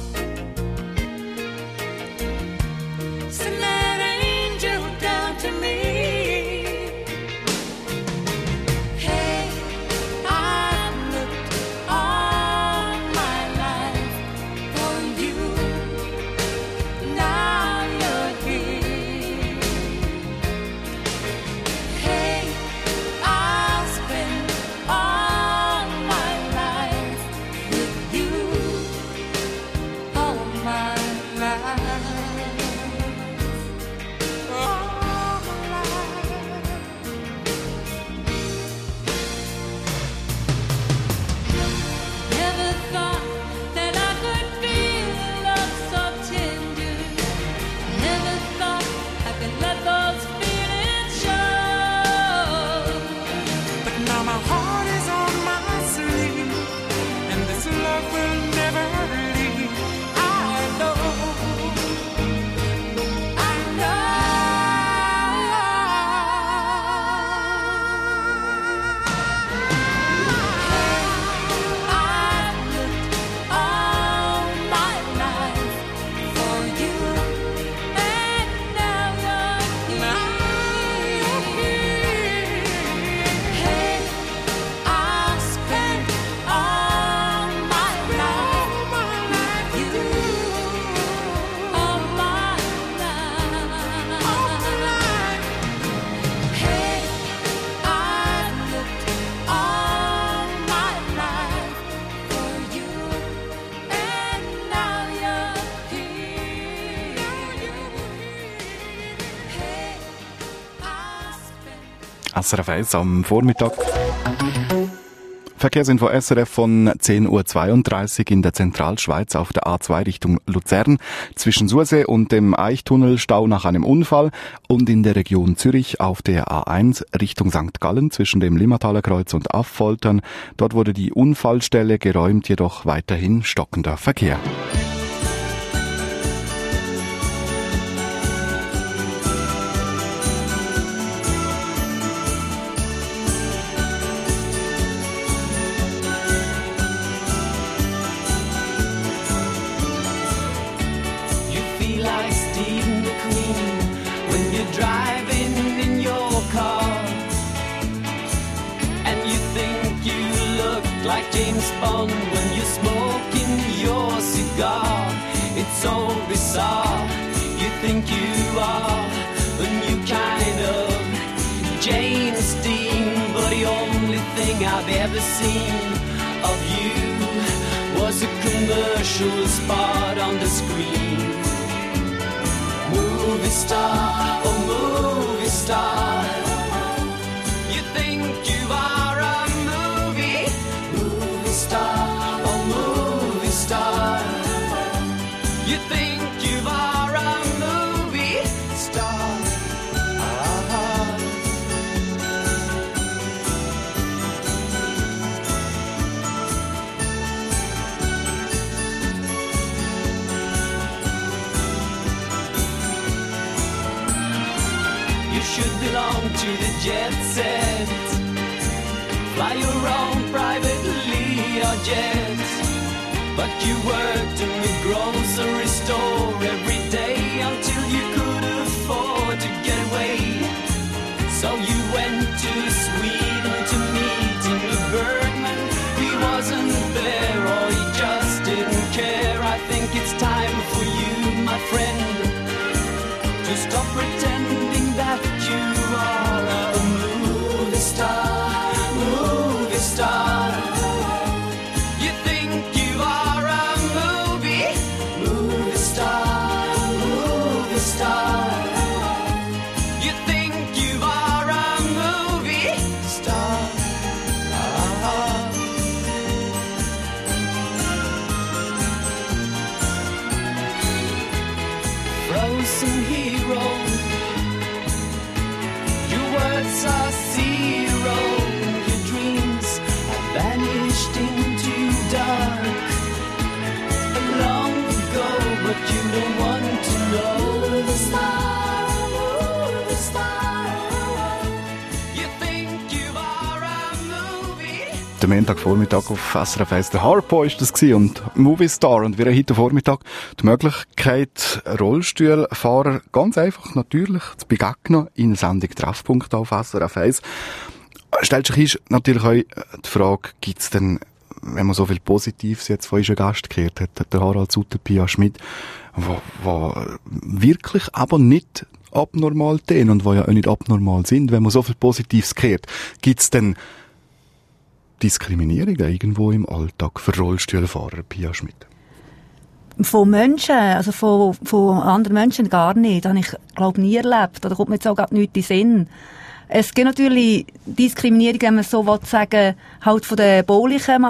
Send that angel down to me. Hey, I've looked all my life for you. Now you're here. Hey, I'll spend all my life with you, all my life. Never thought that I could feel love so tender. Never thought I could let those feelings show. But now my heart is on my sleeve, and this love will never leave. I know. I've looked all my life for you, and now you're here. Hey, I'll spend all my life with you, all my life. Hey, I've looked all my life for you, and now you're here. Hey, I'll spend SRF 1 am Vormittag. Verkehrsinfo SRF von 10.32 Uhr in der Zentralschweiz auf der A2 Richtung Luzern. Zwischen Sursee und dem Eichtunnel Stau nach einem Unfall und in der Region Zürich auf der A1 Richtung St. Gallen zwischen dem Limmataler Kreuz und Affoltern. Dort wurde die Unfallstelle geräumt, jedoch weiterhin stockender Verkehr. You feel like Steve McQueen when you're driving in your car, and you think you look like James Bond when you're smoking your cigar. It's so bizarre. You think you are a new kind of James Dean, but the only thing I've ever seen of you was a commercial spot on the screen. Movie star, oh movie star, you think you are a movie star, oh movie star, you think you are a movie star. You should belong to the jet set, fly your own privately or jet. But you worked in the grocery store every day until you could afford to get away. So you went unsung hero. Your words are zero. Your dreams have vanished into dark long ago, but you don't want to know. Movie star. You think you are a movie. Der Montagvormittag auf SRF 1, der Harpo ist das gewesen und Movie Star. Und wir haben heute Vormittag die Möglichkeit, Rollstuhlfahrer ganz einfach natürlich zu begegnen in der Sendung Treffpunkt auf SRF 1. Stellt sich natürlich auch die Frage, gibt es denn, wenn man so viel Positives jetzt von unserem Gast gehört hat, der Harald Sutter, Pia Schmidt, wo wirklich aber nicht abnormal sind und wo ja auch nicht abnormal sind, wenn man so viel Positives gehört, gibt es denn Diskriminierung irgendwo im Alltag für Rollstuhlfahrer, Pia Schmidt? Von Menschen, also von anderen Menschen gar nicht. Das habe ich, glaube nie erlebt. Oder kommt mir jetzt auch gar nicht in den Sinn. Es gibt natürlich Diskriminierung, wenn man so sagen, halt von den baulichen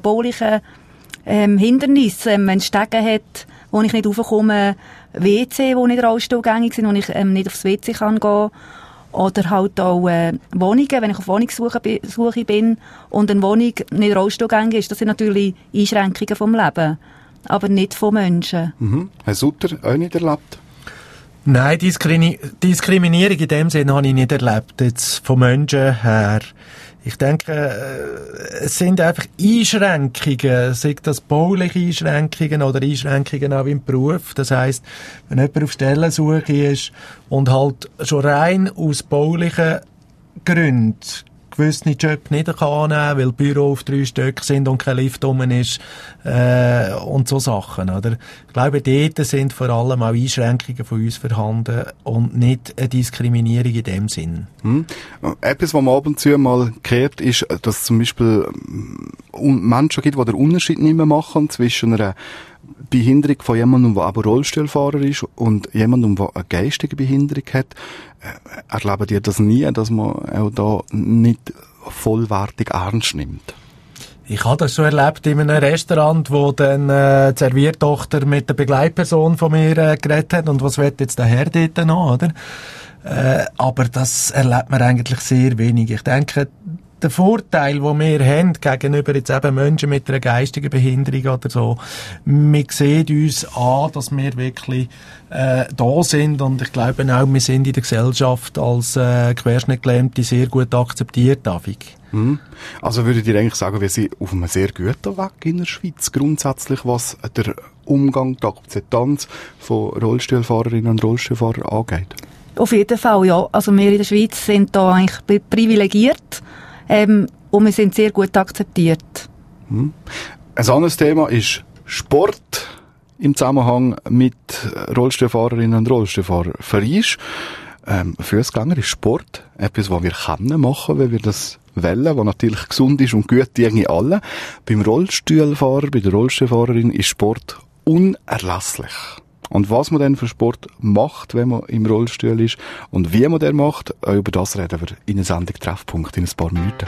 Hindernissen, wenn es Stege hat, wo ich nicht raufkomme, WC, wo nicht rollstuhlgängig sind, wo ich nicht aufs WC kann gehen. Oder halt auch Wohnungen, wenn ich auf Wohnungssuche bin und eine Wohnung nicht rollstuhlgängig ist. Das sind natürlich Einschränkungen vom Leben, aber nicht von Menschen. Mhm. Herr Sutter, auch nicht erlebt? Nein, Diskriminierung in dem Sinne habe ich nicht erlebt, jetzt von Menschen her. Ich denke, es sind einfach Einschränkungen, sei das bauliche Einschränkungen oder Einschränkungen auch im Beruf. Das heisst, wenn jemand auf Stellensuche ist und halt schon rein aus baulichen Gründen gewisse Jobs nicht annehmen kann, weil Büro auf 3 Stück sind und kein Lift rum ist, und so Sachen, oder? Ich glaube, dort sind vor allem auch Einschränkungen von uns vorhanden und nicht eine Diskriminierung in dem Sinn. Etwas, was man ab und zu mal gehört, ist, dass es zum Beispiel Menschen gibt, die den Unterschied nicht mehr machen zwischen einer Behinderung von jemandem, der aber Rollstuhlfahrer ist und jemandem, der eine geistige Behinderung hat. Erleben die das nie, dass man auch da nicht vollwertig ernst nimmt? Ich habe das schon erlebt in einem Restaurant, wo dann die Serviertochter mit der Begleitperson von mir geredet hat und was wird jetzt der Herr dort noch, oder? Aber das erlebt man eigentlich sehr wenig. Ich denke, der Vorteil, den wir haben gegenüber jetzt eben Menschen mit einer geistigen Behinderung oder so, wir sehen uns an, dass wir wirklich da sind und ich glaube auch, wir sind in der Gesellschaft als Querschnittgelähmte sehr gut akzeptiert, David. Also würdet ihr eigentlich sagen, wir sind auf einem sehr guten Weg in der Schweiz grundsätzlich, was der Umgang, die Akzeptanz von Rollstuhlfahrerinnen und Rollstuhlfahrern angeht? Auf jeden Fall, ja. Also wir in der Schweiz sind da eigentlich privilegiert. Und wir sind sehr gut akzeptiert. Ein anderes Thema ist Sport im Zusammenhang mit Rollstuhlfahrerinnen und Rollstuhlfahrern. Für uns Fußgänger ist Sport etwas, was wir können machen, weil wir das wollen, was natürlich gesund ist und gut irgendwie alle. Beim Rollstuhlfahrer, bei der Rollstuhlfahrerin ist Sport unerlässlich. Und was man denn für Sport macht, wenn man im Rollstuhl ist und wie man den macht, über das reden wir in der Sendung Treffpunkt in ein paar Minuten.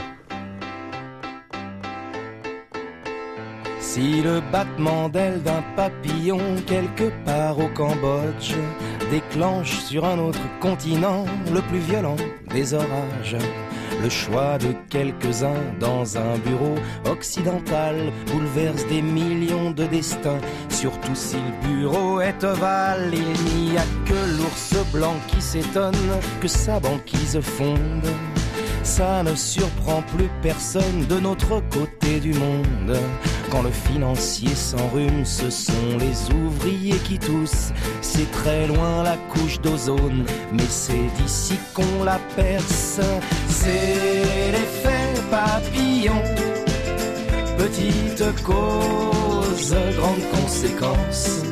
Si le battement d'aile d'un papillon quelque part au Cambodge déclenche sur un autre continent le plus violent des orages, le choix de quelques-uns dans un bureau occidental bouleverse des millions de destins, surtout si le bureau est ovale. Il n'y a que l'ours blanc qui s'étonne que sa banquise fonde. Ça ne surprend plus personne de notre côté du monde. Quand le financier s'enrhume, ce sont les ouvriers qui toussent. C'est très loin la couche d'ozone, mais c'est d'ici qu'on la perce. C'est l'effet papillon. Petite cause, grande conséquence.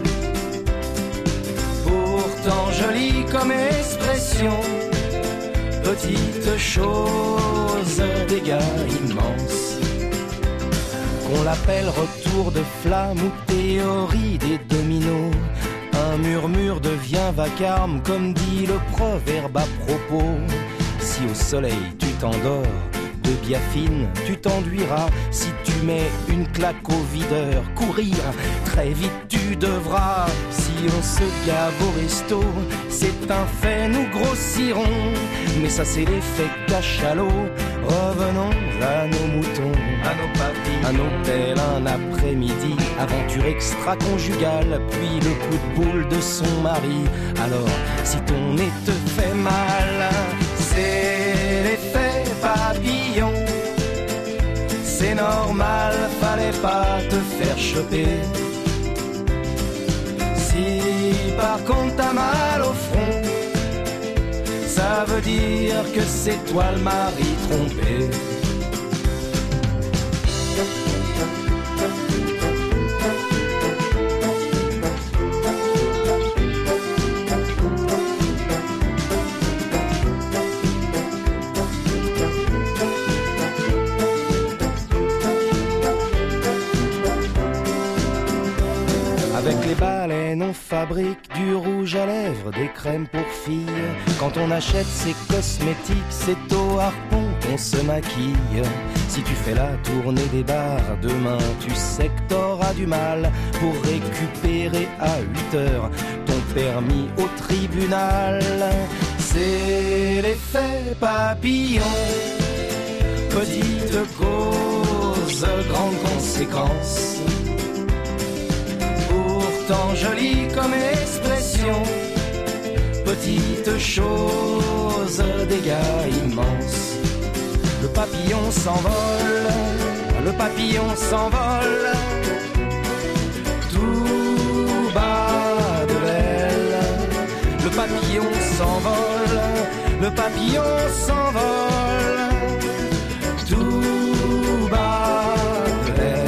Pourtant jolie comme expression. Petite chose, dégâts immenses. Qu'on l'appelle retour de flamme ou théorie des dominos, un murmure devient vacarme, comme dit le proverbe à propos. Si au soleil tu t'endors, de biafine tu t'enduiras. Si tu mets une claque au videur. Courir, très vite tu devras. Si on se gave au resto, c'est un fait, nous grossirons. Mais ça c'est l'effet cachalot. Revenons à nos moutons, à nos papilles, à nos pelles, un après-midi. Aventure extra-conjugale, puis le coup de boule de son mari. Alors, si ton nez te fait mal, c'est l'effet papillon. C'est normal, fallait pas te faire choper. Si par contre t'as mal au front, ça veut dire que c'est toi le mari trompé. Avec les baleines on fabrique du rouge à lèvres, des crèmes pour filles. Quand on achète ses cosmétiques, c'est au harpon qu'on se maquille. Si tu fais la tournée des bars, demain tu sais que t'auras du mal pour récupérer à 8 heures ton permis au tribunal. C'est l'effet papillon, petite cause, grande conséquence. Pourtant jolie comme expression, petite chose, dégâts immenses. Le papillon s'envole, le papillon s'envole, tout bas de l'aile. Le papillon s'envole, le papillon s'envole, tout bas de l'aile.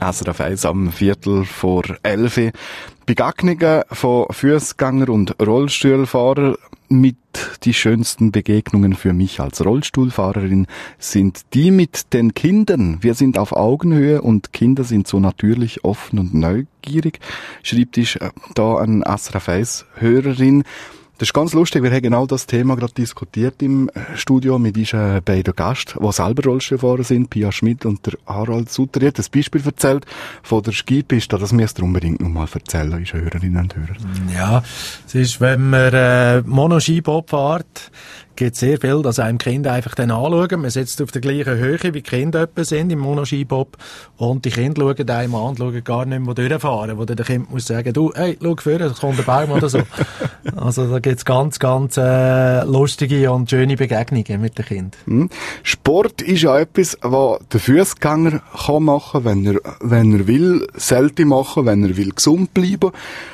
SRF 1 am 11:15. Begegnungen von Fußgängern und Rollstuhlfahrern mit die schönsten Begegnungen für mich als Rollstuhlfahrerin sind die mit den Kindern. Wir sind auf Augenhöhe und Kinder sind so natürlich offen und neugierig, schreibt da eine SRF 1 Hörerin. Das ist ganz lustig, wir haben genau das Thema gerade diskutiert im Studio mit unseren beiden Gästen, die selber Rollstuhlfahrer sind, Pia Schmidt und der Harald Sutter. Er hat ein Beispiel erzählt von der Skipiste, das müsst ihr unbedingt noch mal erzählen, unsere Hörerinnen und Hörer. Ja, es ist, wenn man Monoskibob fährt, gibt sehr viel, dass einem Kinder einfach dann anschauen. Man sitzt auf der gleichen Höhe, wie die Kinder etwa sind im Monoskibob. Und die Kinder schauen einem an, schauen gar nicht mehr, wo durchfahren. Wo dann der Kind muss sagen, du, hey, schau vorne, da kommt ein Baum oder so. Also da gibt's ganz, ganz lustige und schöne Begegnungen mit den Kindern. Sport ist ja etwas, was der Fußgänger kann machen, wenn er will, sollte machen, wenn er will gesund bleiben.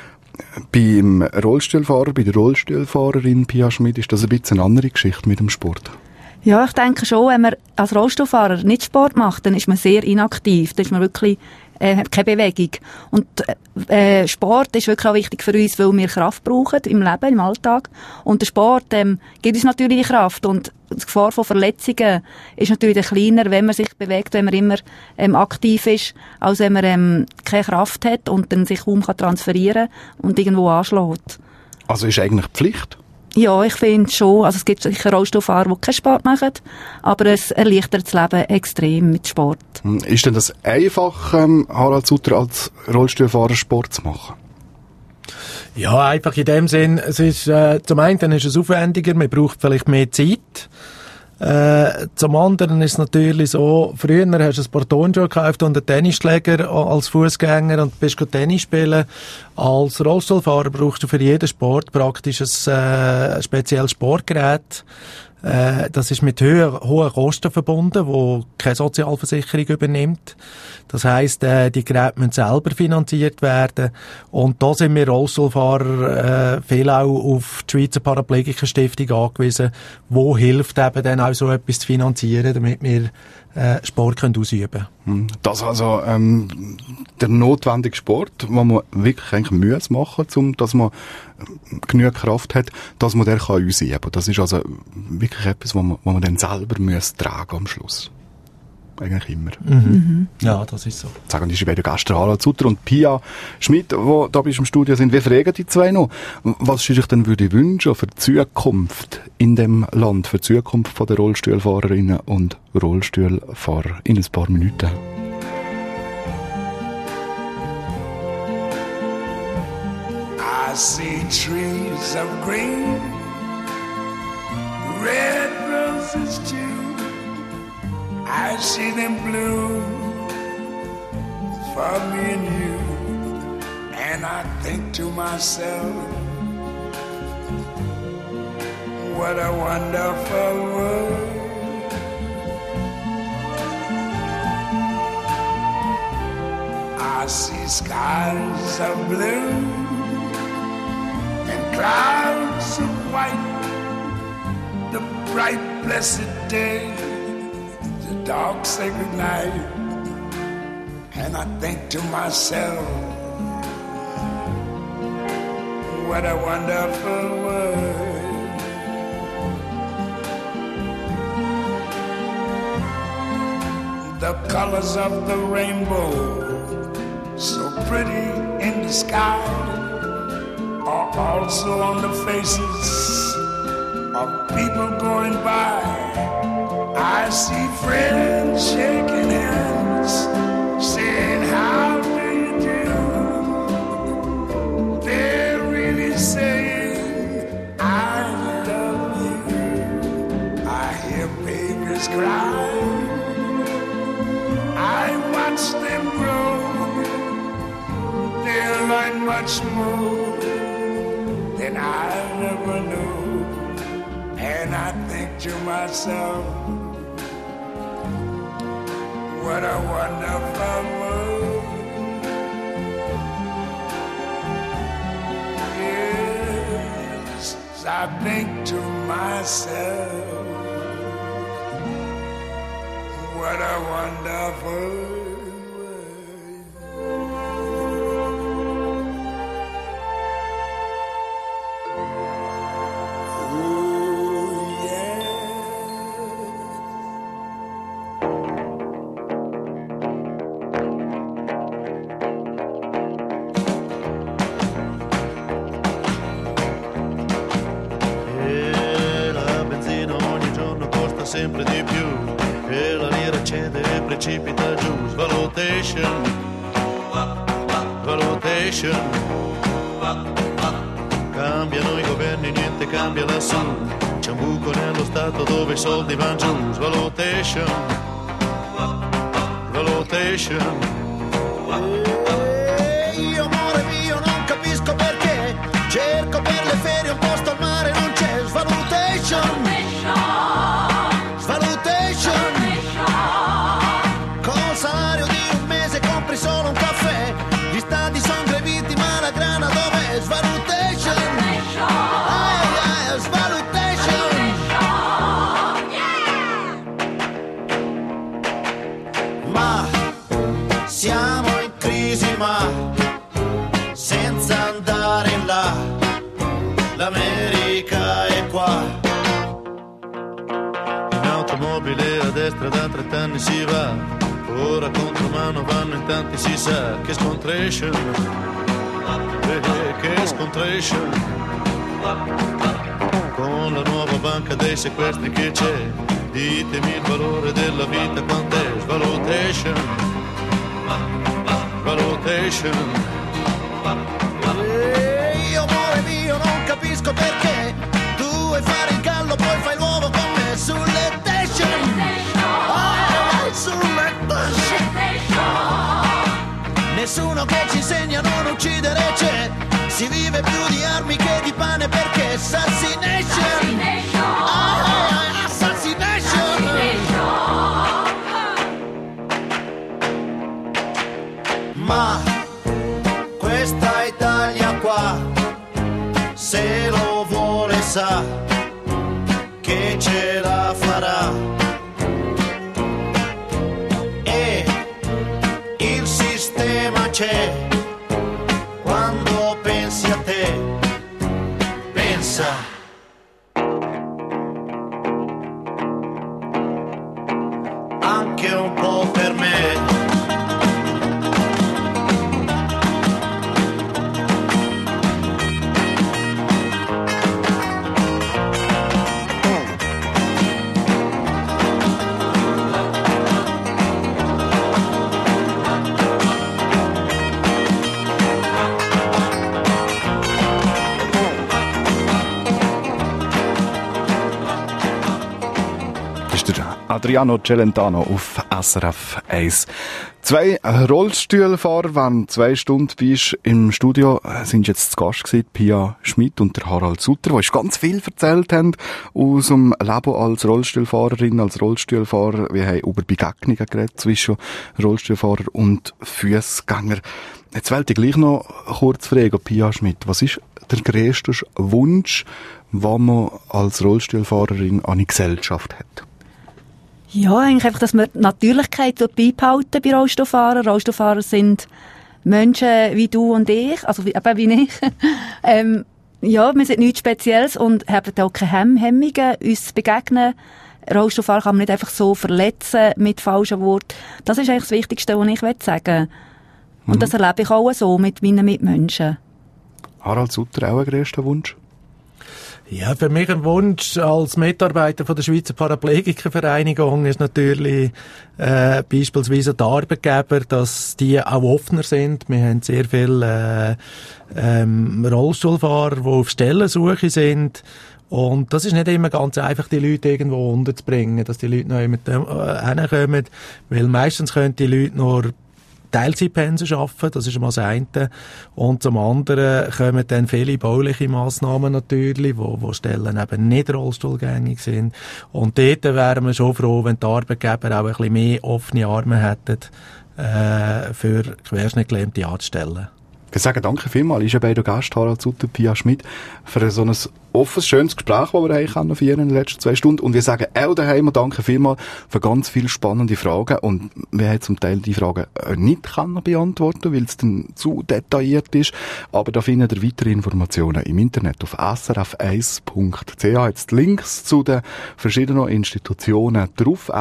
Beim Rollstuhlfahrer, bei der Rollstuhlfahrerin Pia Schmidt, ist das ein bisschen eine andere Geschichte mit dem Sport? Ja, ich denke schon, wenn man als Rollstuhlfahrer nicht Sport macht, dann ist man sehr inaktiv. Dann ist man wirklich keine Bewegung. Und Sport ist wirklich auch wichtig für uns, weil wir Kraft brauchen im Leben, im Alltag. Und der Sport gibt uns natürlich die Kraft. Und die Gefahr von Verletzungen ist natürlich kleiner, wenn man sich bewegt, wenn man immer aktiv ist, als wenn man keine Kraft hat und dann sich kaum transferieren kann und irgendwo anschlägt. Also ist eigentlich Pflicht? Ja, ich finde schon. Also es gibt sicher Rollstuhlfahrer, die keinen Sport machen, aber es erleichtert das Leben extrem mit Sport. Ist denn das einfach, Harald Sutter, als Rollstuhlfahrer Sport zu machen? Ja, einfach in dem Sinn, es ist, zum einen ist es aufwendiger, man braucht vielleicht mehr Zeit. Zum anderen ist es natürlich so, früher hast du ein paar Turnschuhe gekauft und einen Tennisschläger als Fußgänger und bist Tennis spielen. Als Rollstuhlfahrer brauchst du für jeden Sport praktisch ein spezielles Sportgerät. Das ist mit hohen Kosten verbunden, wo keine Sozialversicherung übernimmt. Das heisst, die Geräte müssen selber finanziert werden. Und da sind wir Rollstuhlfahrer viel auch auf die Schweizer Paraplegikerstiftung angewiesen, wo hilft eben dann auch so etwas zu finanzieren, damit wir Sport können ausüben können. Das also der notwendige Sport, den man wirklich eigentlich machen muss, dass man genügend Kraft hat, dass man den kann ausüben kann. Das ist also wirklich etwas, was man dann selber tragen am Schluss. Eigentlich immer. Ja, das ist so. Sagen die beiden Gäste, Harald Sutter und Pia Schmidt, die da bei uns im Studio sind. Wir fragen die zwei noch, was sie sich denn wünschen für die Zukunft in dem Land, für die Zukunft der Rollstuhlfahrerinnen und Rollstuhlfahrer in ein paar Minuten. I see trees of green, red roses too. I see them bloom for me and you, and I think to myself, what a wonderful world. I see skies of blue and clouds of white, the bright blessed day, dark sacred night, and I think to myself, what a wonderful world. The colors of the rainbow, so pretty in the sky, are also on the faces of people going by. I see friends shaking hands, saying, how do you do? They're really saying, I love you. I hear babies cry. I watch them grow. They'll learn much more than I ever knew. And I think to myself, what a wonderful world. Yes, I think to myself, what a wonderful world. sempre di più e la lira cede e precipita giù. Svalutation, valutation, cambiano i governi, niente cambia lassù, c'è un buco nello stato dove i soldi vanno giù. Svalutation, valutation. Io amore mio non capisco perché, cerco per le ferie un posto al mare, non c'è. Svalutation, svalutation, col salario di un mese compri solo un caffè, gli stati sono greviti ma la grana dov'è? Svalutation, svalutation, ma siamo in crisi ma senza andare in là, l'America è qua. In automobile a destra da 30 anni si va, ora contro mano vanno in tanti, si sa che scontration, che scontration. Con la nuova banca dei sequestri che c'è, ditemi il valore della vita quant'è. Svalutation, valutation. Io amore mio non capisco perché, tu vuoi fare il gallo poi fai l'uovo con me sulle station, sulle station. Nessuno che ci insegna a non uccidere c'è, si vive più di armi che di pane perché assassination, assassination. Ma questa Italia qua, se lo vuole sa che ce la farà, e il sistema c'è. Quando pensi a te, pensa anche un po' per me. Adriano Celentano auf SRF 1. 2 Rollstuhlfahrer, wenn 2 Stunden bist im Studio, sind jetzt zu Gast gewesen, Pia Schmidt und der Harald Sutter, die uns ganz viel erzählt haben aus dem Leben als Rollstuhlfahrerin, als Rollstuhlfahrer. Wir haben über Begegnungen geredet zwischen Rollstuhlfahrer und Fußgänger. Jetzt wollte ich gleich noch kurz fragen, Pia Schmidt, was ist der grösste Wunsch, den man als Rollstuhlfahrerin an die Gesellschaft hat? Ja, eigentlich einfach, dass man die Natürlichkeit beibehalten bei Rollstuhlfahrern. Rollstuhlfahrer sind Menschen wie du und ich, also wie ich. Ja, wir sind nichts Spezielles und haben auch keine Hemmungen, uns zu begegnen. Rollstuhlfahrer kann man nicht einfach so verletzen mit falschen Worten. Das ist eigentlich das Wichtigste, was ich sagen will. Und das erlebe ich auch so mit meinen Mitmenschen. Harald Sutter, auch ein grösster Wunsch? Ja, für mich ein Wunsch als Mitarbeiter von der Schweizer Paraplegikervereinigung ist natürlich beispielsweise die Arbeitgeber, dass die auch offener sind. Wir haben sehr viele Rollstuhlfahrer, die auf Stellensuche sind. Und das ist nicht immer ganz einfach, die Leute irgendwo unterzubringen, dass die Leute noch mit dem hinkommen, weil meistens können die Leute nur Teilzeitpensen arbeiten, das ist mal das eine. Und zum anderen kommen dann viele bauliche Massnahmen natürlich, wo Stellen eben nicht rollstuhlgängig sind. Und dort wären wir schon froh, wenn die Arbeitgeber auch ein bisschen mehr offene Arme hätten, für querschnittgelähmte anzustellen. Ich sage danke vielmals, ist ja bei der Gast Harald Sutter, Pia Schmidt, für so ein offenes, schönes Gespräch, das wir haben in den letzten 2 Stunden. Und wir sagen auch daheim danke vielmals für ganz viele spannende Fragen. Und wir haben zum Teil die Fragen nicht beantworten, weil es dann zu detailliert ist. Aber da findet ihr weitere Informationen im Internet auf srf1.ch. Jetzt Links zu den verschiedenen Institutionen drauf,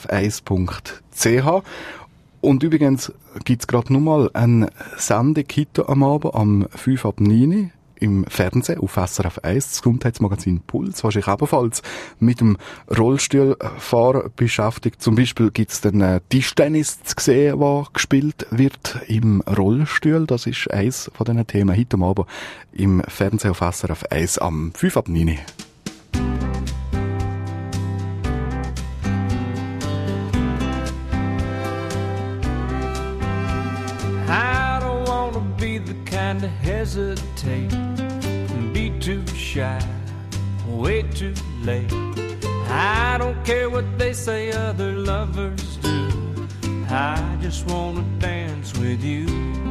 srf1.ch. Und übrigens gibt's gerade nochmal eine Sendung heute am Abend, am 5 ab 9 im Fernsehen auf SRF 1, das Gesundheitsmagazin Puls, hast dich ebenfalls mit dem Rollstuhlfahren beschäftigt. Zum Beispiel gibt es dann Tischtennis zu sehen, das gespielt wird im Rollstuhl. Das ist eines von diesen Themen heute Abend im Fernsehen auf SRF 1 am 5 ab 9. I don't wanna be the kind to hesitate and be too shy, way too late. I don't care what they say other lovers do, I just wanna dance with you.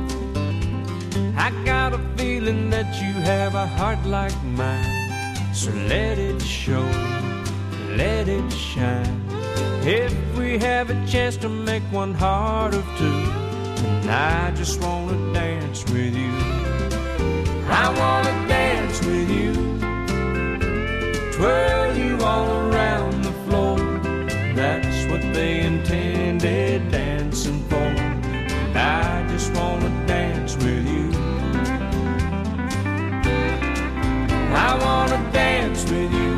I got a feeling that you have a heart like mine, so let it show, let it shine. If we have a chance to make one heart of two, and I just wanna dance with you. I wanna dance with you, twirl you all around the floor. That's what they intended dancing for, and I just wanna dance with you. I wanna dance with you,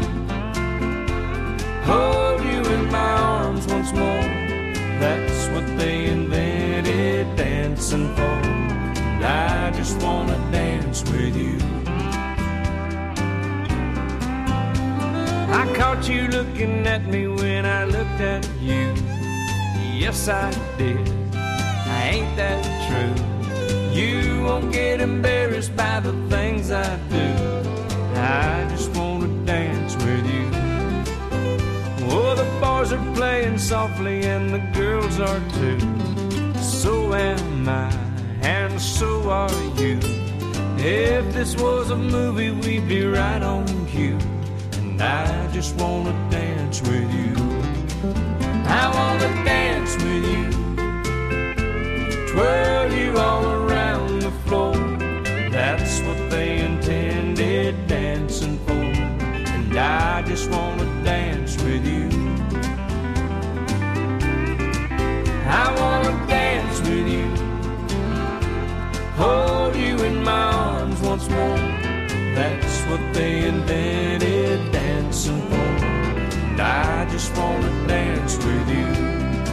hold you in my arms once more. That's what they invented dancing for, and I just wanna dance with you. I caught you looking at me when I looked at you. Yes, I did. Ain't that true? You won't get embarrassed by the things I do. I just wanna dance with you. Oh, the boys are playing softly and the girls are too. So am I, and so are you. If this was a movie, we'd be right on cue. And I just wanna dance with you. I wanna dance with you, twirl you all around the floor. That's what they intended dancing for, and I just wanna dance with you. I wanna dance with you, hold you in my arms once more. That's what they invented dancing for, and I just wanna dance with you.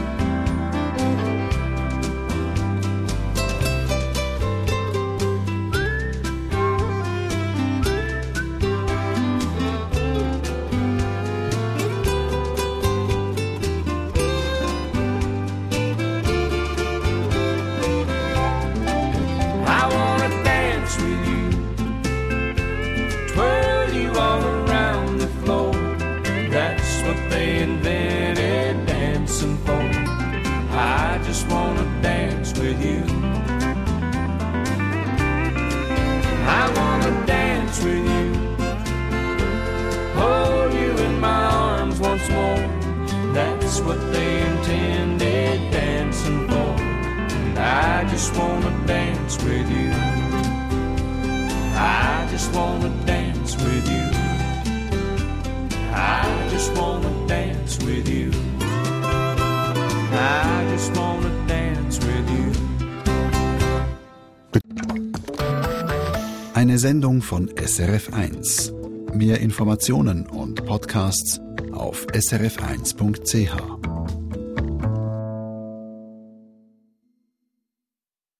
Eine Sendung von SRF1. Mehr Informationen und Podcasts auf srf1.ch.